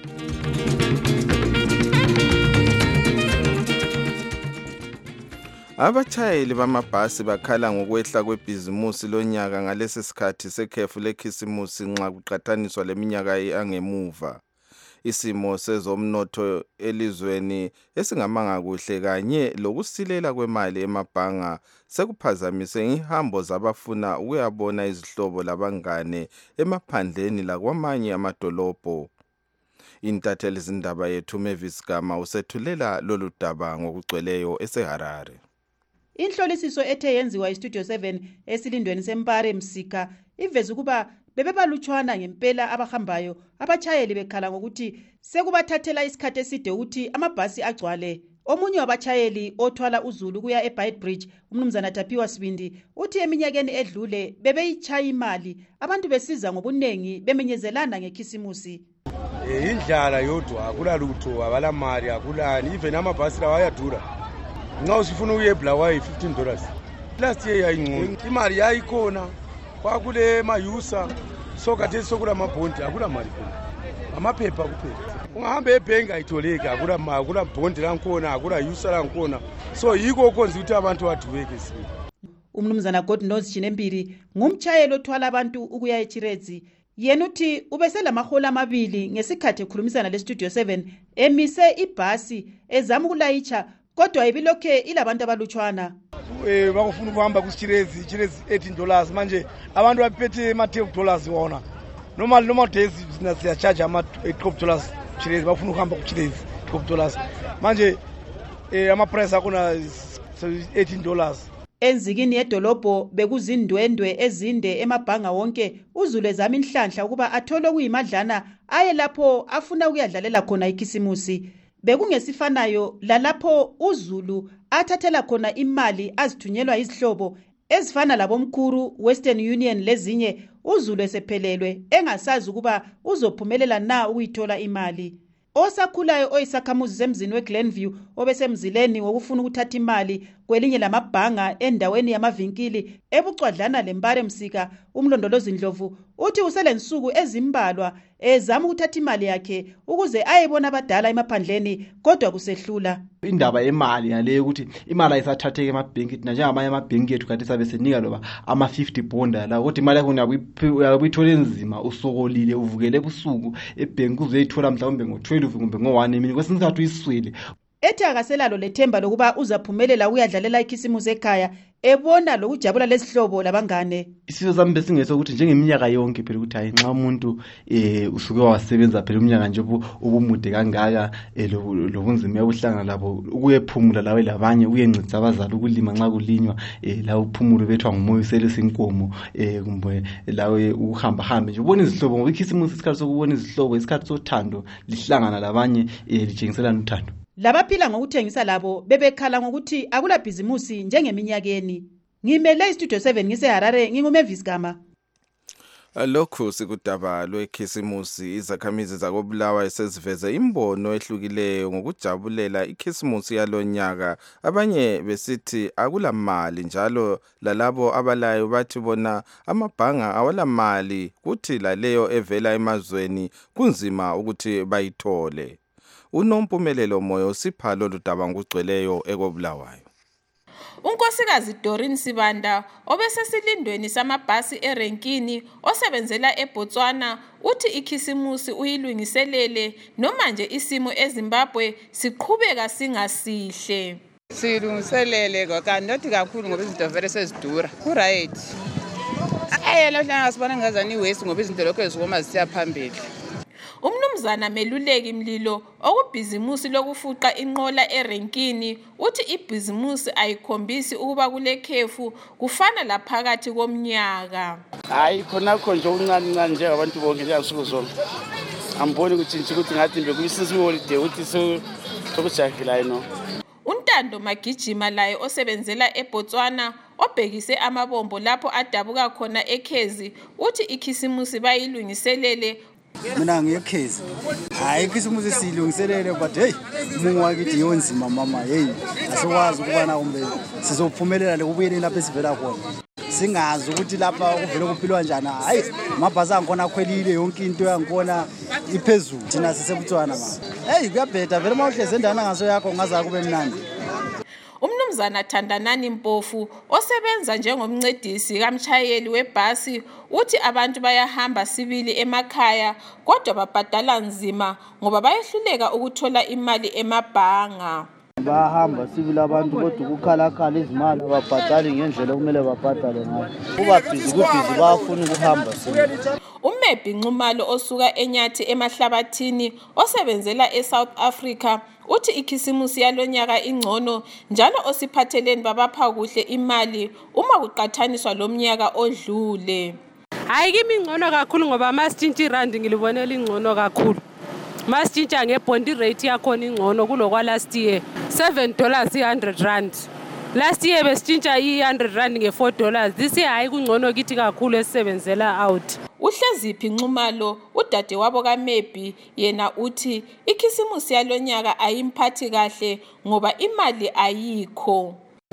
Abatshayeli bamabhasi bakhala ngokwehla kwebhizimusi lonyaka ngalesi sikhathi sekhefu lekhisimusi nxa kuqathaniswa leminyaka yangemuva. Isimo sezomnotho elizweni esingamanga kuhle kanye lokusilela kwemali emabhanga sekuphazamise ihambo zabafuna ukuyabona izihlobo labangane emaphandleni lakwamanye amadolobho. Intatheli zindaba yethu Mavis Gama usethulela lolu daba ngokugcweleyo eseHarare. Inhlolisiso ethe yenziwa iStudio seven esilindweni seMpare Msika iveza ukuba bebebalutshwana ngempela abahambayo abatshayeli bekhala ngokuthi sekubathathela isikhathi eside ukuthi amabhasi agcwale. Omunye wabatshayeli othwala uZulu kuya eBeitbridge umnumzana Tapiwa Sibindi uthi eminyakeni edlule bebeyitshaya imali abantu besiza ngobunengi bemenyezelana ngekhisimusi. Eh indlala yodwa akula lutho abala mali akulani even amabhasi lawa ayadura. Nxa usifuna ukuye eBulawayo fifteen dollars. Last year yayingcono. Imali yayikhona kwakule mayusa so kade sokula mabhondi akula mali khona. Amaphepha kuphela. Ungahamba ebhenki ayitholeki akula mali akula bhondi lankhona akula yusa lankhona. So yiko konza ukuthi abantu bathubeke sini. Umnumzana Godnose Chinembiri ngumtshayeli othwala abantu ukuya eChirezi. Yena uthi ubeselamahola amabili ngesikhathi ekhulumisana leStudio seven emise ibhasi ezama ukulayitsha kodwa ibilokhe ilabantu abalutshwana. Eh bakufuna ukuhamba kuSchirezi, Chirezi eighteen dollars manje abantu baphethe ama twelve dollars wona. Normal normal days siya charge ama twelve dollars Chirezi bafuna ukuhamba kuChirezi twelve dollars. Manje eh ama price akona eighteen dollars. Enzikini yedolobho bekuzindwendwe ezinde emabhanga wonke uZulu ezama inhlanhla ukuba athole kuyimadlana aye lapho afuna ukuyadlalela khona ikhisimusi. Bekungesifanayo lalapho uZulu athathela khona imali azithunyelwa izihlobo ezifana labomkhuru Western Union lezinye uZulu esephelelwe engasazi ukuba uzophumelela na ukuyithola imali. Osakhulayo oyisakhamuzi semzini weGlenview obesemzileni wokufuna ukuthatha imali kwelinye lamabhanga endaweni yamavinkili ebucwadlana leMpare Msika umlondolozi Ndlovu uthi uselensuku ezimbalwa ezama ukuthatha imali yakhe ukuze ayebona abadala emaphandleni kodwa kusehlula. Indaba yemali yale ukuthi imali ayisathatheke emabhenki thina njengamanye amabhenki ethu kade sabe senika loba ama fifty bonda la ukuthi imali yakho uyabuyithola enzima usokolile uvukele ebusuku ebhenki uzoyithola mhlawumbe ngo twelve kumbe ngo one emini kwesinye isikhathi uyiswele. ethi akaselalo lethemba lokuba uzaphumelela uyadlalela ikhisimusi ekhaya ebona lokujabula lesihlobo labangane. Isizwe sami besingeso ukuthi njengeminyaka yonke phela ukuthi hayi nxa umuntu eh usuke wasebenza phela umnyaka nje ubumude kangaka lobunzima obuhlangana labo ukuyephumula lawe labanye uyencitsa abazali ukulima nxa kulinywa eh la uphumulo bethwa ngumoya uselisa inkomo eh kumbe lawe uhamba hambe nje ubona izihlobo ngoba ikhisimusi isikhathi sokubona izihlobo isikhathi sothando lihlangana labanye eh lijengiselana uthando. Labaphila ngokuthengisa labo bebekhala ngokuthi akula bhizimusi njengeminyakeni. Ngimele istudio seven ngiseHarare nginguMavis Gama. Lokhu sikudaba lwekhisimusi izakhamizi zakobulawa eseziveze imbono ehlukileyo ngokujabulela ikhisimusi yalonyaka. Abanye besithi akula mali njalo lalabo abalayo bathi bona amabhanga awala mali kuthi laleyo evela emazweni kunzima ukuthi bayithole. Unompumelelo moyo siphalo ludaba ngugcweleyo ekobulawayo. Unkosikazi Doreen Sibanda obesesilindweni samabhasi erenkini osebenzela eBotswana uthi ikhisimusi uyilungiselele noma nje isimo eZimbabwe siqhubeka singasihle. Silungiselele kanti kakhulu ngoba izinto vele sezidura. Ku right. Eh lo hlanga sibona ngazani iWest ngoba izinto lokho ezikoma zisiya phambili. Umnumzana Meluleki Mlilo okubhizimusi lokufuqa inqola erenkini uthi ibhizimusi ayikhombisi ukuba kule khefu kufana laphakathi komnyaka. Hayi khona khona nje uncane ncane nje abantu bonke nje asuku zonke. Amboni ukuthi nje ukuthi ngathi mbe kuyisisi holiday uthi so sokujahila ino. Untando Magijima laye osebenzela eBotswana obhekise amabombo lapho adabuka khona eKhezi uthi ikhisimusi bayilungiselele. Mina ngiyekhezi hayi ikhisimusi silungiselele but hey mungu wakithi yonzima mama hey asikwazi ukubana kumbe sizophumelela lekubuyeni lapha esivela khona singazi ukuthi lapha kuvele kuphilwa njani hayi mabhasi angkhona akhwelile yonke into yankona iphezulu thina sisebutswana mama hey kuyabheda vele mawuhleze endana ngaso yakho ngaza kube mnandi. Umnumzana Thandanani Mpofu osebenza njengomncedisi kamshayeli webhasi uthi abantu bayahamba sibili emakhaya kodwa babhadala nzima ngoba bayehluleka ukuthola imali emabhanga. Bahamba sibili abantu kodwa ukukhalakhala izimali ababhadali ngendlela okumele babhadale ngayo. Kuba busy kubhizi bayafuna ukuhamba sibili. Umebhi Nxumalo osuka eNyathi emahlabathini osebenzela eSouth Africa uthi ikhisimusi yalonyaka ingcono njalo osiphatheleni babapha kuhle imali uma kuqathaniswa lomnyaka odlule. Hayi kimi ingcono kakhulu ngoba masitshintshi rand ngilibonela ingcono kakhulu. Masitshintsa ngebond rate yakhona ingcono kulokwa last year seven dollars one hundred rand. Last year besitshintsha i one hundred rand nge four dollars. This year hayi kungcono kithi kakhulu esebenzela out. Uhleziphi Nxumalo udade wabo kaMebhi yena uthi ikhisimusi yalonyaka ayimphathi kahle ngoba imali ayikho.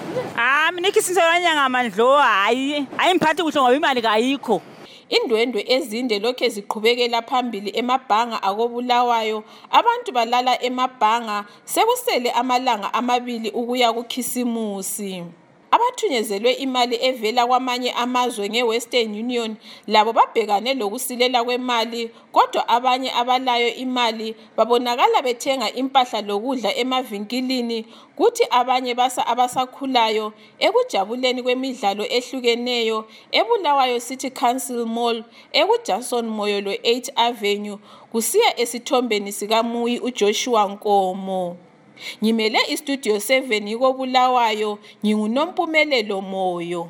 Ah mina ikhisimusi yalonyaka amandlo hayi ayimphathi kuhle ngoba imali kayikho. Indwendwe ezinde lokho ziqhubekela phambili emabhanga akobulawayo abantu balala emabhanga sekusele amalanga amabili ukuya kukhisimusi. Abathunyezelwe imali evela kwamanye amazwe ngeWestern Union labo babhekane lokusilela kwemali kodwa abanye abalayo imali babonakala bethenga impahla lokudla emavinkilini kuthi abanye basa abasakhulayo ekujabuleni kwemidlalo ehlukeneyo eBulawayo City Council Mall ekuJackson Moyolo eighth Avenue kusiya esithombeni sikaMuyi uJoshua Nkomo. Ngimele istudio seven ikobulawayo ngingunompumelelo moyo.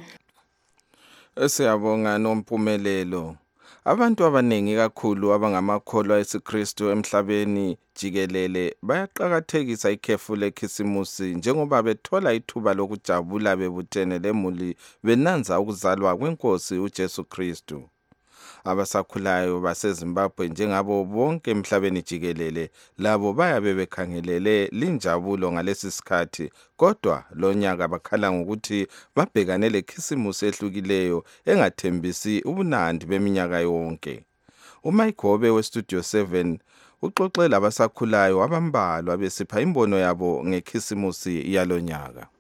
Siyabonga Nompumelelo. Abantu abanengi kakhulu abangamakholwa esiKristu emhlabeni jikelele bayaqhakathekisa ikhefu lekhisimusi njengoba bethola ithuba lokujabula bebuthene lemuli benanza ukuzalwa kweNkosi uJesu Kristu. Abasakhulayo baseZimbabwe njengabo bonke emhlabeni jikelele labo bayabe bekhangelele linjabulo ngalesi sikhathi kodwa lonyaka bakhala ngokuthi babhekane lekhisimusi ehlukileyo engathembisi ubunandi beminyaka yonke. uMayigobe weStudio seven uxoxe labasakhulayo abambalwa besipha imbono yabo ngekhisimusi yalonyaka.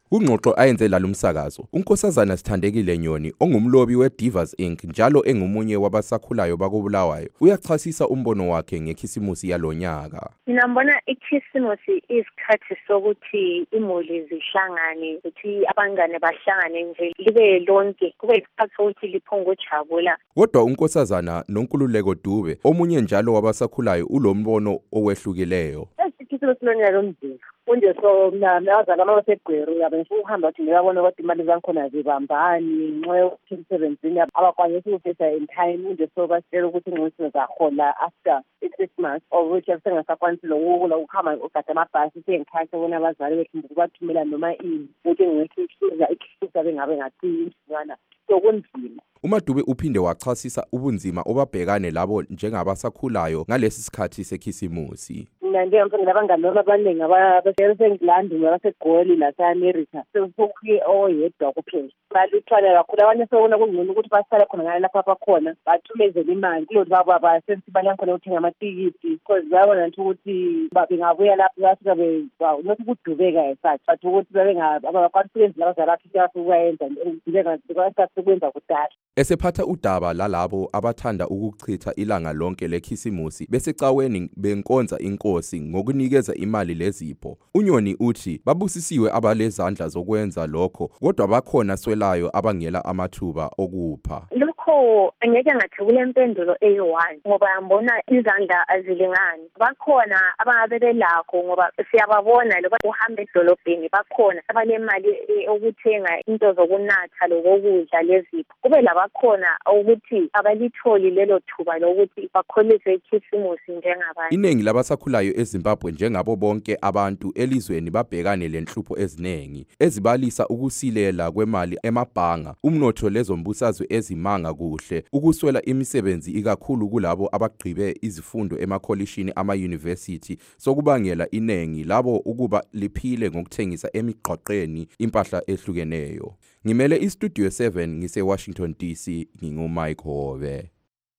Kungxoxo ayenze lalumsakazo, uNkosazana Sithandekile Nyoni ongumlobi weDivas Incorporated njalo engumunye wabasakhulayo bakobulawayo uyachasisa umbono wakhe ngekhisimusi yalonyaka. Ngibona ikhisimusi isikhathi sokuthi imuli zihlangane, ukuthi abangane bahlangane nje libe lonke, kube isikhathi sokuthi liphongo jabula. Kodwa uNkosazana noNkululeko Dube omunye njalo wabasakhulayo ulombono owehlukileyo. Ikhisimusi lonyaka omzimba kunje so mina nazala mawasegweru yabe ngihamba ukuthi ngiyabona ukuthi imali zankhona zibambani nxa twenty seventeen abakwanisa ukufisa in time kunje so basitshela ukuthi ngicela zahola after Christmas or which asengasakwanisi lokho ukuhamba ugada amabhasi sengikhathi bona abazali bethu ukubathumela noma ini ukuthi ngiyekhiza ikhisa bengabe ngathi njana so kunzima. uMadube uphinde wachasisa ubunzima obabhekane labo njengabasakhulayo ngalesi sikhathi sekhisimusi. Njengamfana labangani abaningi abasengilandi abasegoli lase-America sekuye oyedwa kuphela baluthwala kakhulu abanye sebona kungcono ukuthi basale khona ngale lapha bakhona bathumezele imali kuloti babo abasensi imali yakhona ukuthenga amatikiti because babona nto ukuthi bengabuya lapho basuka not ukudubeka esathi but ukuthi abakwanisa ukwenza labazali bakhe bafuna ukwenza njengasekwenza kudala. Esephatha udaba lalabo abathanda ukuchitha ilanga lonke lekhisimusi besecaweni benkonza inkosi ngokunikeza imali lezipho. uNyoni uthi babusisiwe abalezandla zokwenza lokho kodwa bakhona swelayo abangela amathuba okupha. Lokho angeke ngathi kulempendulo eyi-one ngoba ngibona izandla azilingani. Bakhona abangabe belakho ngoba siyababona loba uhambe edolobheni bakhona abanemali okuthenga into zokunatha lokudla lezipho. Kube labakhona ukuthi abalitholi lelo thuba lokuthi bakholise ikhisimusi njengabanye. Iningi labasakhulayo eZimbabwe njengabo bonke abantu elizweni babhekane lenhlupho eziningi ezibalisa ukusilela kwemali emabhanga, umnotho lezombusazwe ezimanga kuhle, ukuswela imisebenzi ikakhulu kulabo abagqibe izifundo emakholishini ama-university sokubangela inengi labo ukuba liphile ngokuthengisa emigqaqeni impahla ehlukeneyo. Ngimele iStudio seven ngise Washington D C nginguMike Hove.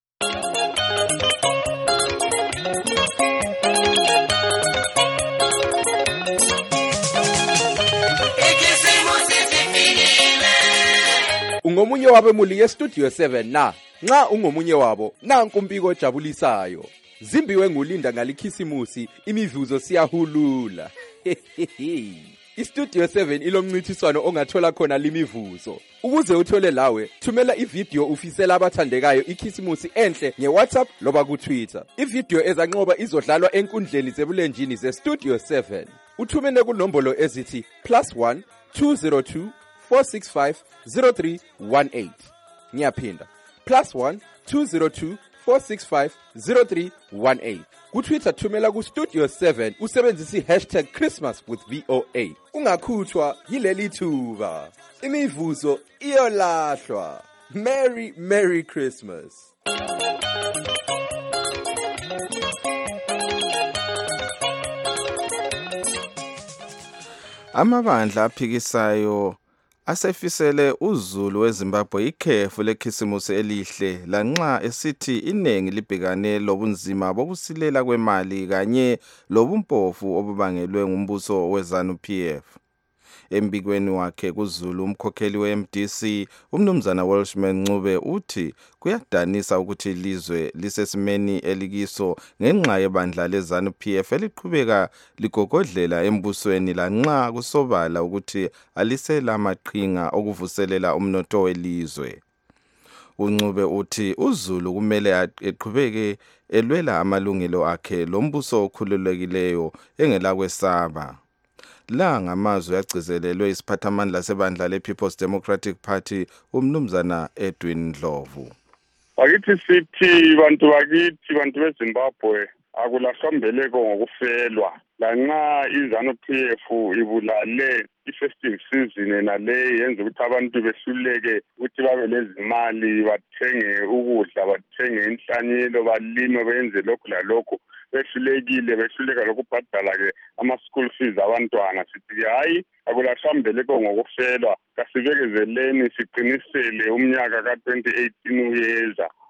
Ungomunye wabemuli yeStudio seven na nxa ungomunye wabo nanku umpiko ojabulisayo. Zimbiwe ngulinda ngalikhisimusi imivuzo siyahulula. iStudio seven ilomncithiswano ongathola khona limivuzo. Ukuze uthole lawe, thumela ivideo ufisela abathandekayo ikhisimusi enhle ngeWhatsApp loba kuTwitter. Ivideo ezanqoba izodlalwa enkundleni zebulenjini zeStudio seven. Uthumene kunombolo ezithi plus one two zero two four six five zero three one eight. Ngiyaphinda plus one two zero two four six five zero three one eight. KuTwitter thumela kuStudio seven usebenzisa hashtag Christmas with V O A. Ungakhuthwa yileli thuba. Imivuzo iyolahlwa. Merry Merry Christmas. Amabandla aphikisayo asefisele uZulu weZimbabwe ikhefu lekhisimusi elihle lanxa esithi inengi libhekane lobunzima bokusilela kwemali kanye lobumpofu obubangelwe ngumbuso weZANU-P F. Embikweni wakhe kuZulu umkhokheli we-M D C umnumzana Welshman Ncube uthi kuyadanisa ukuthi ilizwe lisesimeni elikiso ngenxa yebandla leZANU-P F eliqhubeka ligogodlela embusweni lanxa kusobala ukuthi alisela amaqhinga okuvuselela umnotho welizwe. uNcube uthi uZulu kumele eqhubeke elwela amalungelo akhe lombuso okhululekileyo engela kwesaba. La ngamazwi yagcizelelwe isiphathamandla sebandla lePeople's Democratic Party umnumzana Edwin Ndlovu. Bakithi sithi bantu bakithi bantu beZimbabwe akulahlambeleko ngokufelwa lanxa iZANU-P F ibulale i-festive season nale yenza ukuthi abantu behluleke ukuthi babe lezimali bathenge ukudla bathenge inhlanyelo balime benze lokhu lalokhu behlulekile behluleka lokubhadala ke ama-school fees abantwana. Sithi hayi akulahlambeleko ngokufelwa kasibekezeleni siqinisele umnyaka ka twenty eighteen uyeza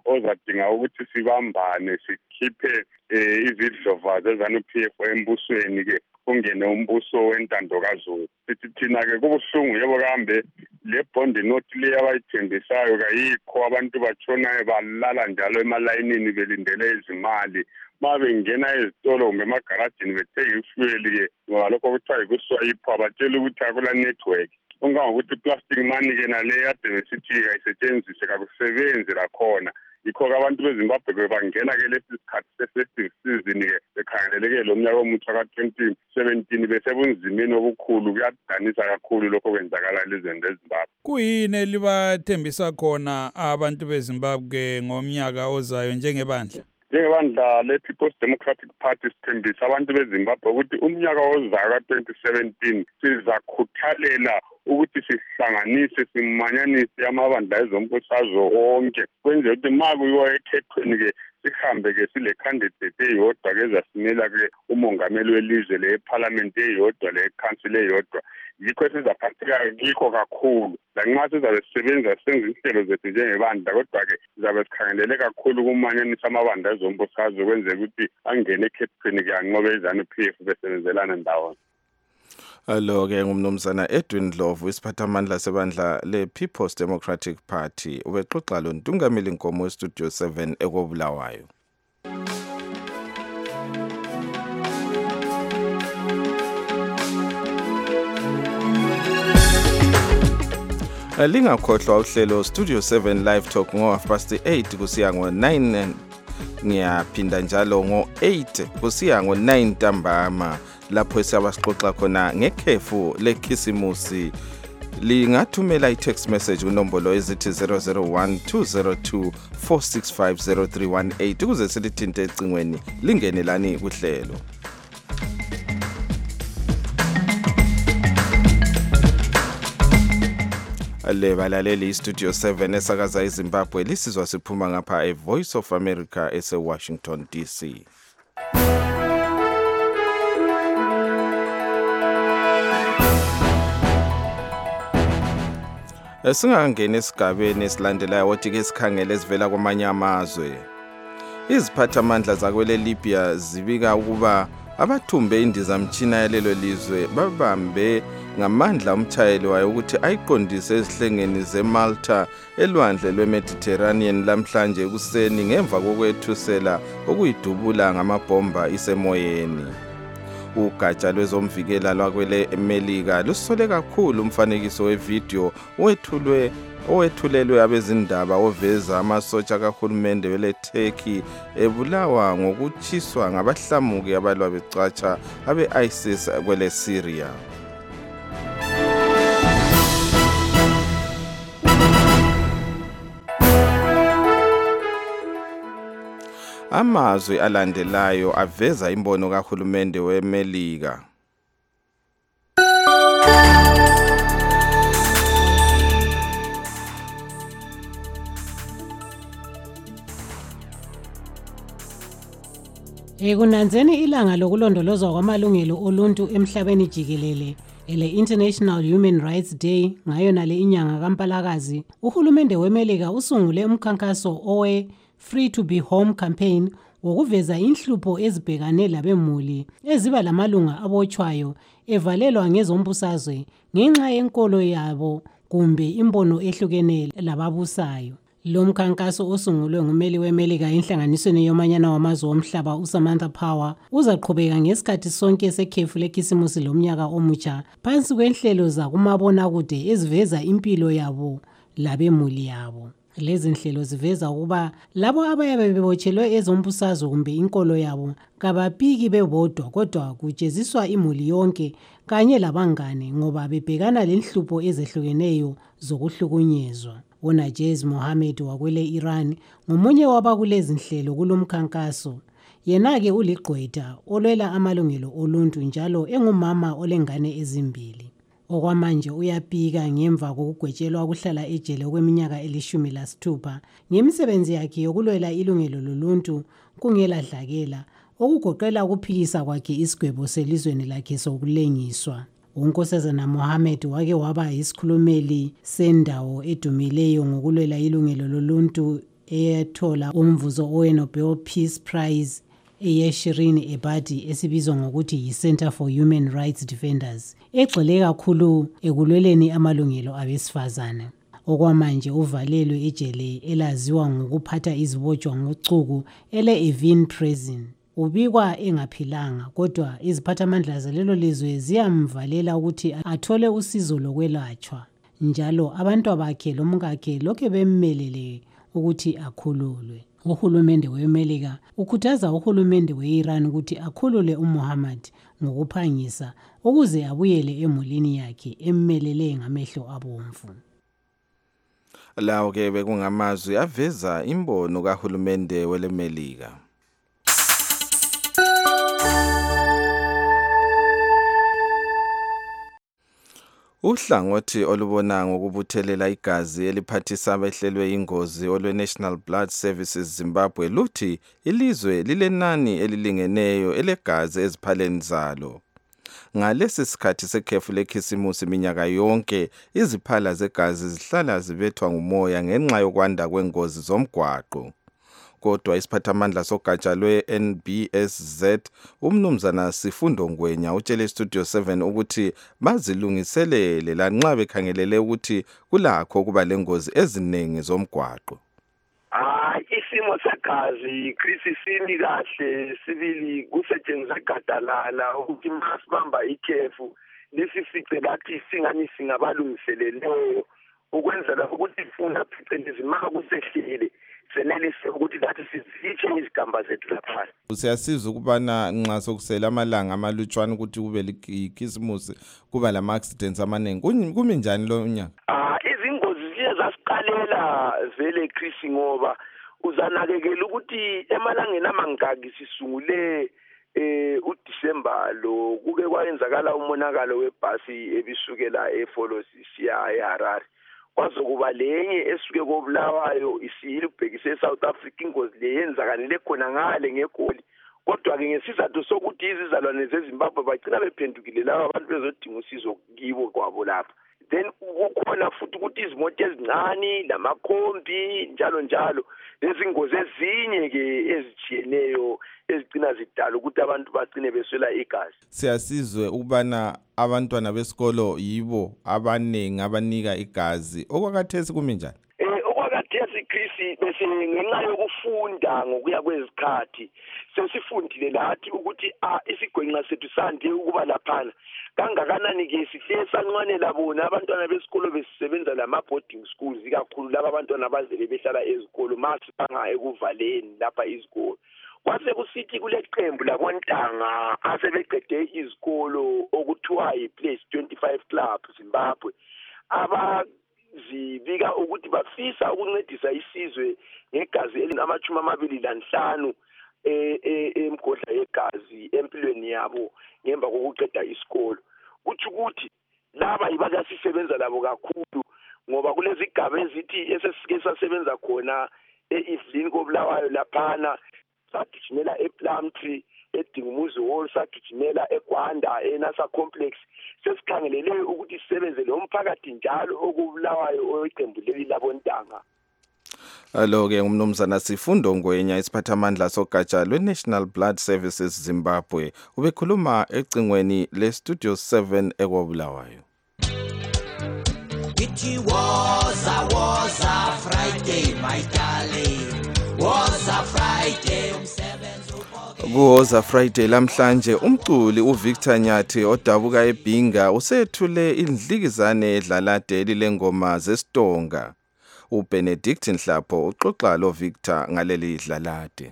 ozadinga ukuthi sibambane sikhiphe eh, izidlova zezanu-P F embusweni-ke kungene umbuso wentando kaZulu. Sithi thina-ke kubuhlungu yebo kambe le bond note le abayithembisayo kayikho, abantu batshonayo balala njalo emalayinini belindele izimali. Ma bengena ezitolo kumbe emagarajini bethenga ifuel-ke ngoba lokho kuthiwa yikuswayipha batshela ukuthi akula network. Ungangokuthi plastic money-ke nale ade besithi kayisetshenziswe kakusebenzi lakhona. Yikho-ke abantu beZimbabwe bangena-ke lesi sikhathi se-festive season-ke bekhangeleleke lo mnyaka omutsha ka-twenty seventeen besebunzimeni obukhulu. Kuyadanisa kakhulu lokho kwenzakala elizweni leZimbabwe. Kuyini elibathembisa khona abantu beZimbabwe ngomnyaka ozayo njengebandla? Njengebandla le-People's Democratic Party sithembisa abantu beZimbabwe ukuthi umnyaka ozayo ka-twenty seventeen sizakhuthalela ukuthi sihlanganise simanyanise amabandla ezombusazwe onke kwenzela ukuthi ma kuyiwa ekhethweni-ke sihambe-ke sile candidate eyodwa kezasimela-ke umongameli welizwe le-parliament eyodwa le-council eyodwa. Yikho esizaphatheka kikho kakhulu lanxa sizabe sisebenza senza inhlelo zethu njengebandla, kodwa-ke sizabe sikhangelele kakhulu kumanyanisa amabandla ezombusazwe kwenzela ukuthi angene ekhethweni-ke anqobe izanu-P F besebenzelana ndawonye. Lo-ke ngumnumzana Edwin Ndlovu, isiphathamandla sebandla le-People's Democratic Party, ubexoxa lo Ntungameli Nkomo weStudio seven ekobulawayo. Lingakhohlwa uhlelo Studio seven Live Talk ngo half past eight kusiya ngo nine, ngiyaphinda njalo ngo eight kusiya ngo nine ntambama, lapho siyabasixoxa khona ngekhefu lekhisimusi. Lingathumela i-text message unombolo ezithi zero zero one two zero two four six five zero three one eight ukuze silithinte ecingweni lingenelani kuhlelo. Le balaleli Studio seven esakaza eZimbabwe lisizwa siphuma ngapha eVoice of America ese-Washington D C. Singangena esigabeni esilandelayo wothi ke sikhangele esivela kwamanye amazwe. Iziphathamandla zakwele Libya zibika ukuba abathumbe indizamtshina yalelo lizwe babambe ngamandla umtshayeli wayo ukuthi ayiqondise ezihlengeni zeMalta elwandle lweMediterranean lamhlanje ekuseni ngemva kokwethusela okuyidubula ngamabhomba isemoyeni. Ugatsha lwezomvikela lwakwele Melika lusole kakhulu umfanekiso wevideo owethulwe owethulelwe abezindaba oveza amasotsha kahulumende wele Turkey ebulawa ngokutshiswa ngabahlamuki abalwa becatsha abe-ISIS kwele Syria. Amazwi alandelayo aveza imbono kahulumende weMelika. Ekunanzeni ilanga lokulondolozwa kwamalungelo oluntu emhlabeni jikelele, ele International Human Rights Day ngayo nale inyanga kaMpalakazi, uhulumende weMelika usungule umkhankaso owe Free to be Home campaign wokuveza inhlupho ezibhekane labemuli eziba lamalunga abotshwayo evalelwa ngezombusazwe ngenxa yenkolo yabo kumbe imbono ehlukene lababusayo. Lo mkhankaso osungulwe ngumeli weMelika enhlanganisweni yomanyana wamazwe omhlaba uSamantha Power uzaqhubeka ngesikhathi sonke sekhefu lekhisimusi lomnyaka omutsha phansi kwenhlelo zakumabonakude eziveza impilo yabo labemuli yabo. Lezi nhlelo ziveza ukuba labo abayabe bebotshelwe ezombusazwe kumbe inkolo yabo kabapiki bebodwa kodwa kujeziswa imuli yonke kanye labangane ngoba bebhekana lenhlupho ezehlukeneyo zokuhlukunyezwa. UNajez Mohammed wakwele Iran ngomunye wabakulezi nhlelo kulomkhankaso. Yena-ke uligqwetha olwela amalungelo oluntu njalo engumama olengane ezimbili. Okwamanje uyapika ngemva kokugwetshelwa ukuhlala ejele kweminyaka elishumi lasithupha ngemisebenzi yakhe yokulwela ilungelo loluntu kungeladlakela okugoqela ukuphikisa kwakhe isigwebo selizweni lakhe sokulengiswa. uNkosazana Mohammed wake waba yisikhulumeli sendawo edumileyo ngokulwela ilungelo loluntu eyathola umvuzo oweNobel Peace Prize eyeShirin Ebadi esibizwa ngokuthi yi-Center for Human Rights Defenders egxile kakhulu ekulweleni amalungelo abesifazane. Okwamanje uvalelwe ejele elaziwa ngokuphatha izibotshwa ngocuku ele-Evin Prison. Ubikwa engaphilanga kodwa iziphathamandla zalelo lizwe ziyamvalela ukuthi athole usizo lokwelatshwa. Njalo abantu bakhe lomkakhe lokhe bemmelele ukuthi akhululwe. Uhulumende weMelika ukhuthaza uhulumende we-Iran ukuthi akhulule uMuhammad ngokuphangisa ukuze abuyele emulini yakhe emmelele ngamehlo abomvu. Lawo ke bekungamazwi aveza imbono kahulumende weleMelika. Uhlangothi olubona ngokubuthelela igazi eliphathisa abehlelwe ingozi olwe-National Blood Services Zimbabwe luthi ilizwe lilenani elilingeneyo elegazi eziphaleni zalo. Ngalesi sikhathi sekhefu lekhisimusi minyaka yonke iziphala zegazi zihlala zibethwa ngumoya ngenxa yokwanda kwengozi zomgwaqo. Kodwa isiphathamandla sogatsha lwe-N B S Z umnumzana Sifundo Ngwenya utshele Studio seven ukuthi bazilungiselele lanxa bekhangelele ukuthi kulakho kuba lengozi eziningi zomgwaqo. Ah, isimo segazi Chris simi kahle sibili kusetshenziswa gadalala ukuthi masibamba ikhefu lesifice bathi singani singabalungiseleleyo ukwenzela ukuthi funa phecelezi maka kusehlile senelise ukuthi lathi sizitshe izigamba zethu lapha. Siyasiza ukubana nxa sokusela amalanga amalutshwana ukuthi kube likhisimusi kuba lama accidents amaningi kumi njani lo nyaka? Ah, izingozi ziye zasiqalela vele Chris ngoba uzanakekela ukuthi emalangeni amangaki sisungule eh uDisemba lo kuke kwayenzakala umonakalo webhasi ebisukela eFolosi siya eHarare. Kwazokuba lenye esuke kobulawayo isiyibhekise eSouth Africa ingozi leyenzakalele khona ngale ngegoli. Kodwa ke ngesizathu sokuthi izizalwane zeZimbabwe bagcina bephendukile laba abantu bezodinga usizo kibo kwabo lapha. Then kukhona futhi ukuthi izimoto ezincane lamakhombi njalo njalo lezingozi ezinye ke ezijiyeneyo ezigcina zidala ukuthi abantu bagcine beswela igazi. Siyasizwe ukubana abantwana besikolo yibo abaningi abanika igazi okwakathesi kumi njani? Eh okwakathesi Chris bese ngenxa yokufunda ngokuya kwezikhathi sesifundile lathi ukuthi ah isigwenqa sethu sande ukuba laphana kangakanani ke sihle sanqanela bona abantwana besikolo besisebenza lama boarding schools ikakhulu laba abantwana abazele behlala ezikolo masi banga ekuvaleni lapha izikolo. Kwase kusithi kule qembu labontanga asebeqede izikolo okuthiwa yiPlace twenty-five Club Zimbabwe abazibika ukuthi bafisa ukuncedisa isizwe ngegazi elinamachumi amabili lanhlanu emgodla yegazi empilweni yabo ngemva kokuqeda isikolo. Kuthi ukuthi laba yibakasisebenza labo kakhulu ngoba kulezi igaba ezithi esesike sasebenza khona eEvelyn kobulawayo laphana sagijimela ePlumtree eDingumuzi Hall sagijimela eGwanda eNasa Complex sesikhangelele ukuthi sisebenze lo mphakathi njalo okubulawayo oyiqembu leli labontanga. Alo ke umnumzana Sifundo Ngwenya isiphathamandla sogatsha lwe-National Blood Services Zimbabwe ubekhuluma ecingweni le-Studio seven ekobulawayo. It was a was a Friday my darling was a Friday Kuwoza Friday lamhlanje umculi uVictor Nyathi odabuka eBhinga usethule indlikizane edlalade lengoma zesitonga. uBenedict Nhlapho uxoxa lo Victor ngaleli dlalade.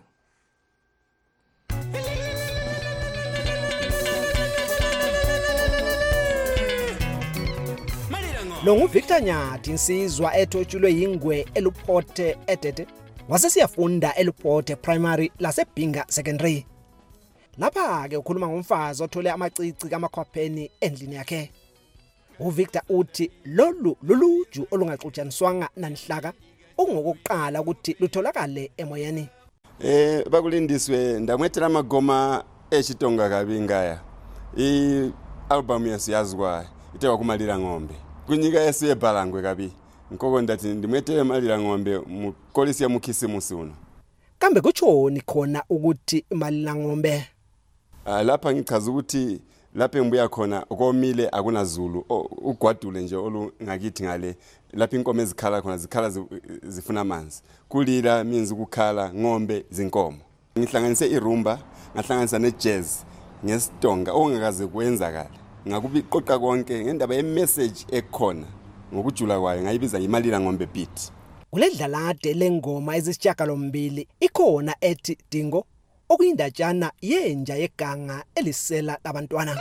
Lo nguVictor Nyathi insizwa ethotshulwe yingwe eLuphote edede wase siyafunda eLuphote Primary laseBhinga Secondary. Lapha ke ukhuluma ngomfazi othole amacici kamakhwapheni endlini yakhe. uVictor uthi lolu luluju olungaxutshaniswanga nanhlaka ungokuqala ukuthi lutholakale emoyeni. Eh bakulindiswe ndamwethela amagoma echitonga kabingaya. I album yasiyazwa ite wakumalira ngombe. Kunyika yesiyebhalangwe kabi. nkoko ndathi ndimethele Malila Ngombe mukolisi ya mukhisimusi uno. Kambe kutshoni khona ukuthi Malila Ngombe? Ah lapha ngichaza ukuthi lapha engibuya khona komile akunazulu ugwadule nje olungakithi ngale lapha inkomo ezikhala khona zikhala zifuna amanzi. Kulila means ukukhala Ngombe zinkomo. Ngihlanganise irumba, ngahlanganisa nejazz ngestonga ongakaze kwenzakala. Ngakubi qoqa konke ngendaba ye message ekhona ngokujula kwayo ngayibiza iMalila Ngombe beat. Kuledlalade lengoma ezisishiyagalombili ikhona ethi Dingo okuyindatshana yenja yeganga elisela labantwana.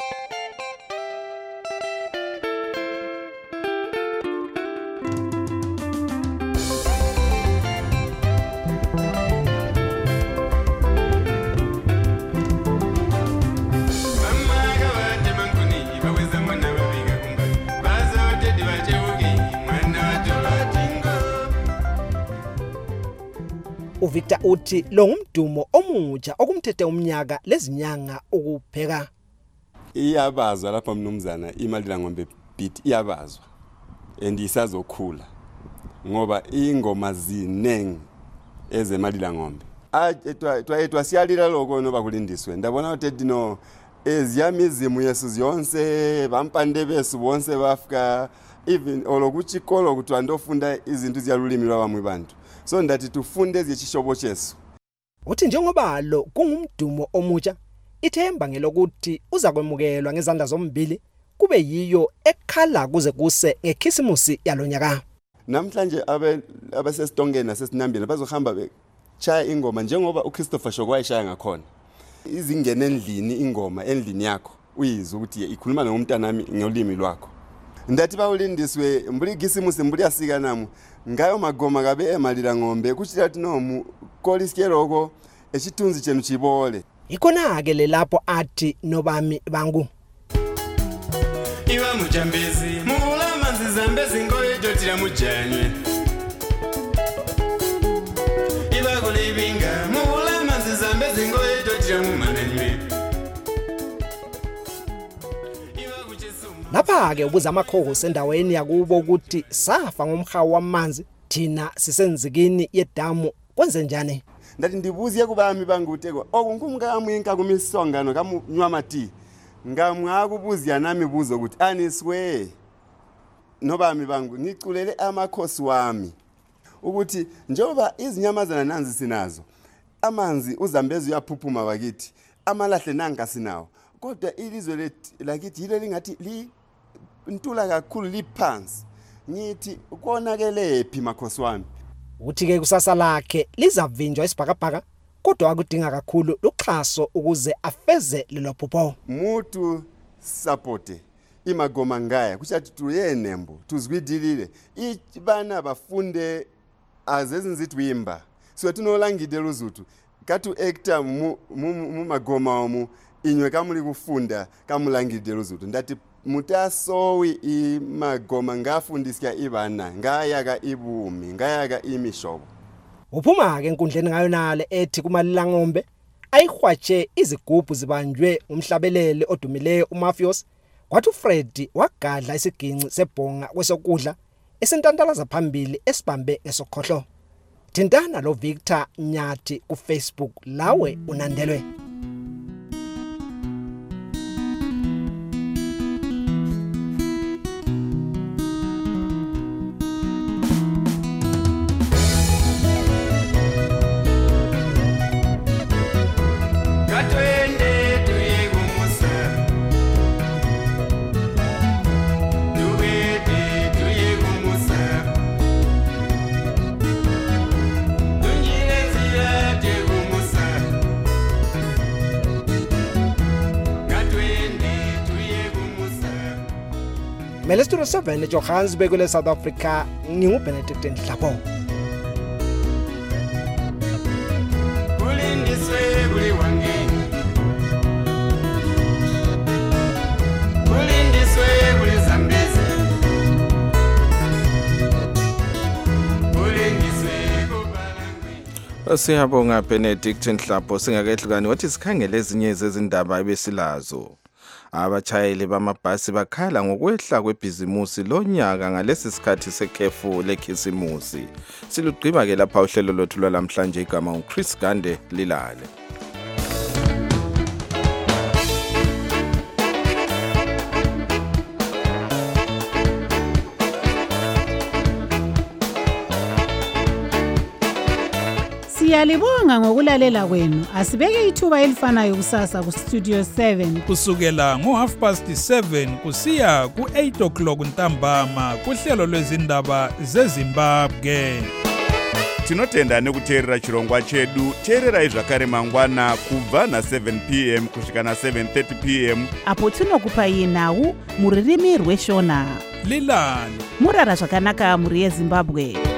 uVictor uthi lo ngumdumo omutsha okumthethe umnyaka lezinyanga ukupheka. Iyabazwa lapha mnumzana iMalila Ngombe beat iyabazwa endisazokhula ngoba ingoma zineng ezeMalila Ngombe. Atwa twetwa siyalila lokho noba kulindiswe ndabona ukuthi no eziyamizimu yesu ziyonse bampande besu bonse bafika even olokuchikolo ukuthi andofunda izinto ziyalulimi lwabamwe bantu. So ndathi tufunde ezichishobo chesu. Uthi njengoba lo kungumdumo omutsha ithemba ngelokuthi uza kwemukelwa ngezandla zombili kube yiyo ekhala kuze kuse ngekhisimusi yalonyaka. Namhlanje abe abasesitongeni nasesinambile bazohamba bechaya ingoma njengoba uChristopher Shoko wayishaya ngakhona. Izingene endlini ingoma endlini yakho uyizwa ukuthi ikhuluma nomntanami ngolimi lwakho. Ndathi bawulindiswe mbuli khisimusi mbuli asika namu ngayo magoma kabe eMalila Ngombe kuchira tinomu kolisikero echithunzi chenu chibole. Ikona ke lelapho athi nobami bangu. Iwa mujambezi mula manzi zambezi ngoye jotira mujanywe. Iwa kulibinga mula manzi zambezi ngoye jotira mumananywe. Lapha ke ubuza amakhoho sendaweni yakubo ukuthi safa ngomhawu wamanzi thina sisenzikini yedamu kwenze njani. Ndathi ndibuziye kubami banguteko okunkumkamu inka kumisongano kamunywamati ngamwakubuziya nami buzo ukuthi aniswe nobami bangu ngiculele amakhosi wami ukuthi njoba izinyamazana nanzi sinazo amanzi uzambezi uyaphuphuma bakithi amalahle nanga sinawo kodwa ilizwe lakithi yile lingathi li ntula kakhulu liphansi ngithi konakele phi makhosi wami. Uthi ke kusasa lakhe lizavinjwa isibhakabhaka kodwa akudinga kakhulu uxhaso ukuze afeze lelo phupho. Mutu supporte imagoma ngaya kuchathi tuyenembo tuzwidilile ibana bafunde azezinzithi wimba so tunolangide luzutu katu actor mu mu magoma mu inywe kamuli kufunda kamulangide luzutu ndati mutasowi imagoma ngafundisya ibana ngayaka ibumi ngayaka imishobo. Uphuma ke enkundleni ngayo nale ethi kuMalila Ngombe ayihwatshe izigubhu zibanjwe umhlabelele odumileyo uMafios kwathi uFred wagadla isiginci sebhonga kwesokudla esentantalaza phambili esibambe ngesokhohlo. Thintana lo Victor Nyathi ku Facebook lawe unandelwe. Melestro seven Johannesburg le South Africa ngingu Benedict Ndlabo. Kulindiswe kuli wange. Kulindiswe kuli Zambezi. Kulindiswe kubalangwe. Siyabonga Benedict Ndlabo singakehlukani wathi sikhangele ezinye zezindaba ebesilazo. Abachayeli bamabhasi bakhala ngokwehla kwebhizimusi lonyaka ngalesi sikhathi sekhefu lekhisimusi. Silugqiba ke lapha uhlelo lothu lwalamhlanje igama uChris Gande lilale. Siyalibonga ngokulalela kwenu. Asibeke ithuba elifanayo kusasa ku Studio seven kusukela ngo half past seven kusiya ku eight o'clock ntambama kuhlelo lwezindaba zeZimbabwe. Tinotenda nekuteerera chirongwa chedu. Teererai zvakare mangwana kubva na seven p m kusvika na seven thirty p m apo tinokupai nhau muririmi rweshona. Lilani murara zvakanaka muri yeZimbabwe.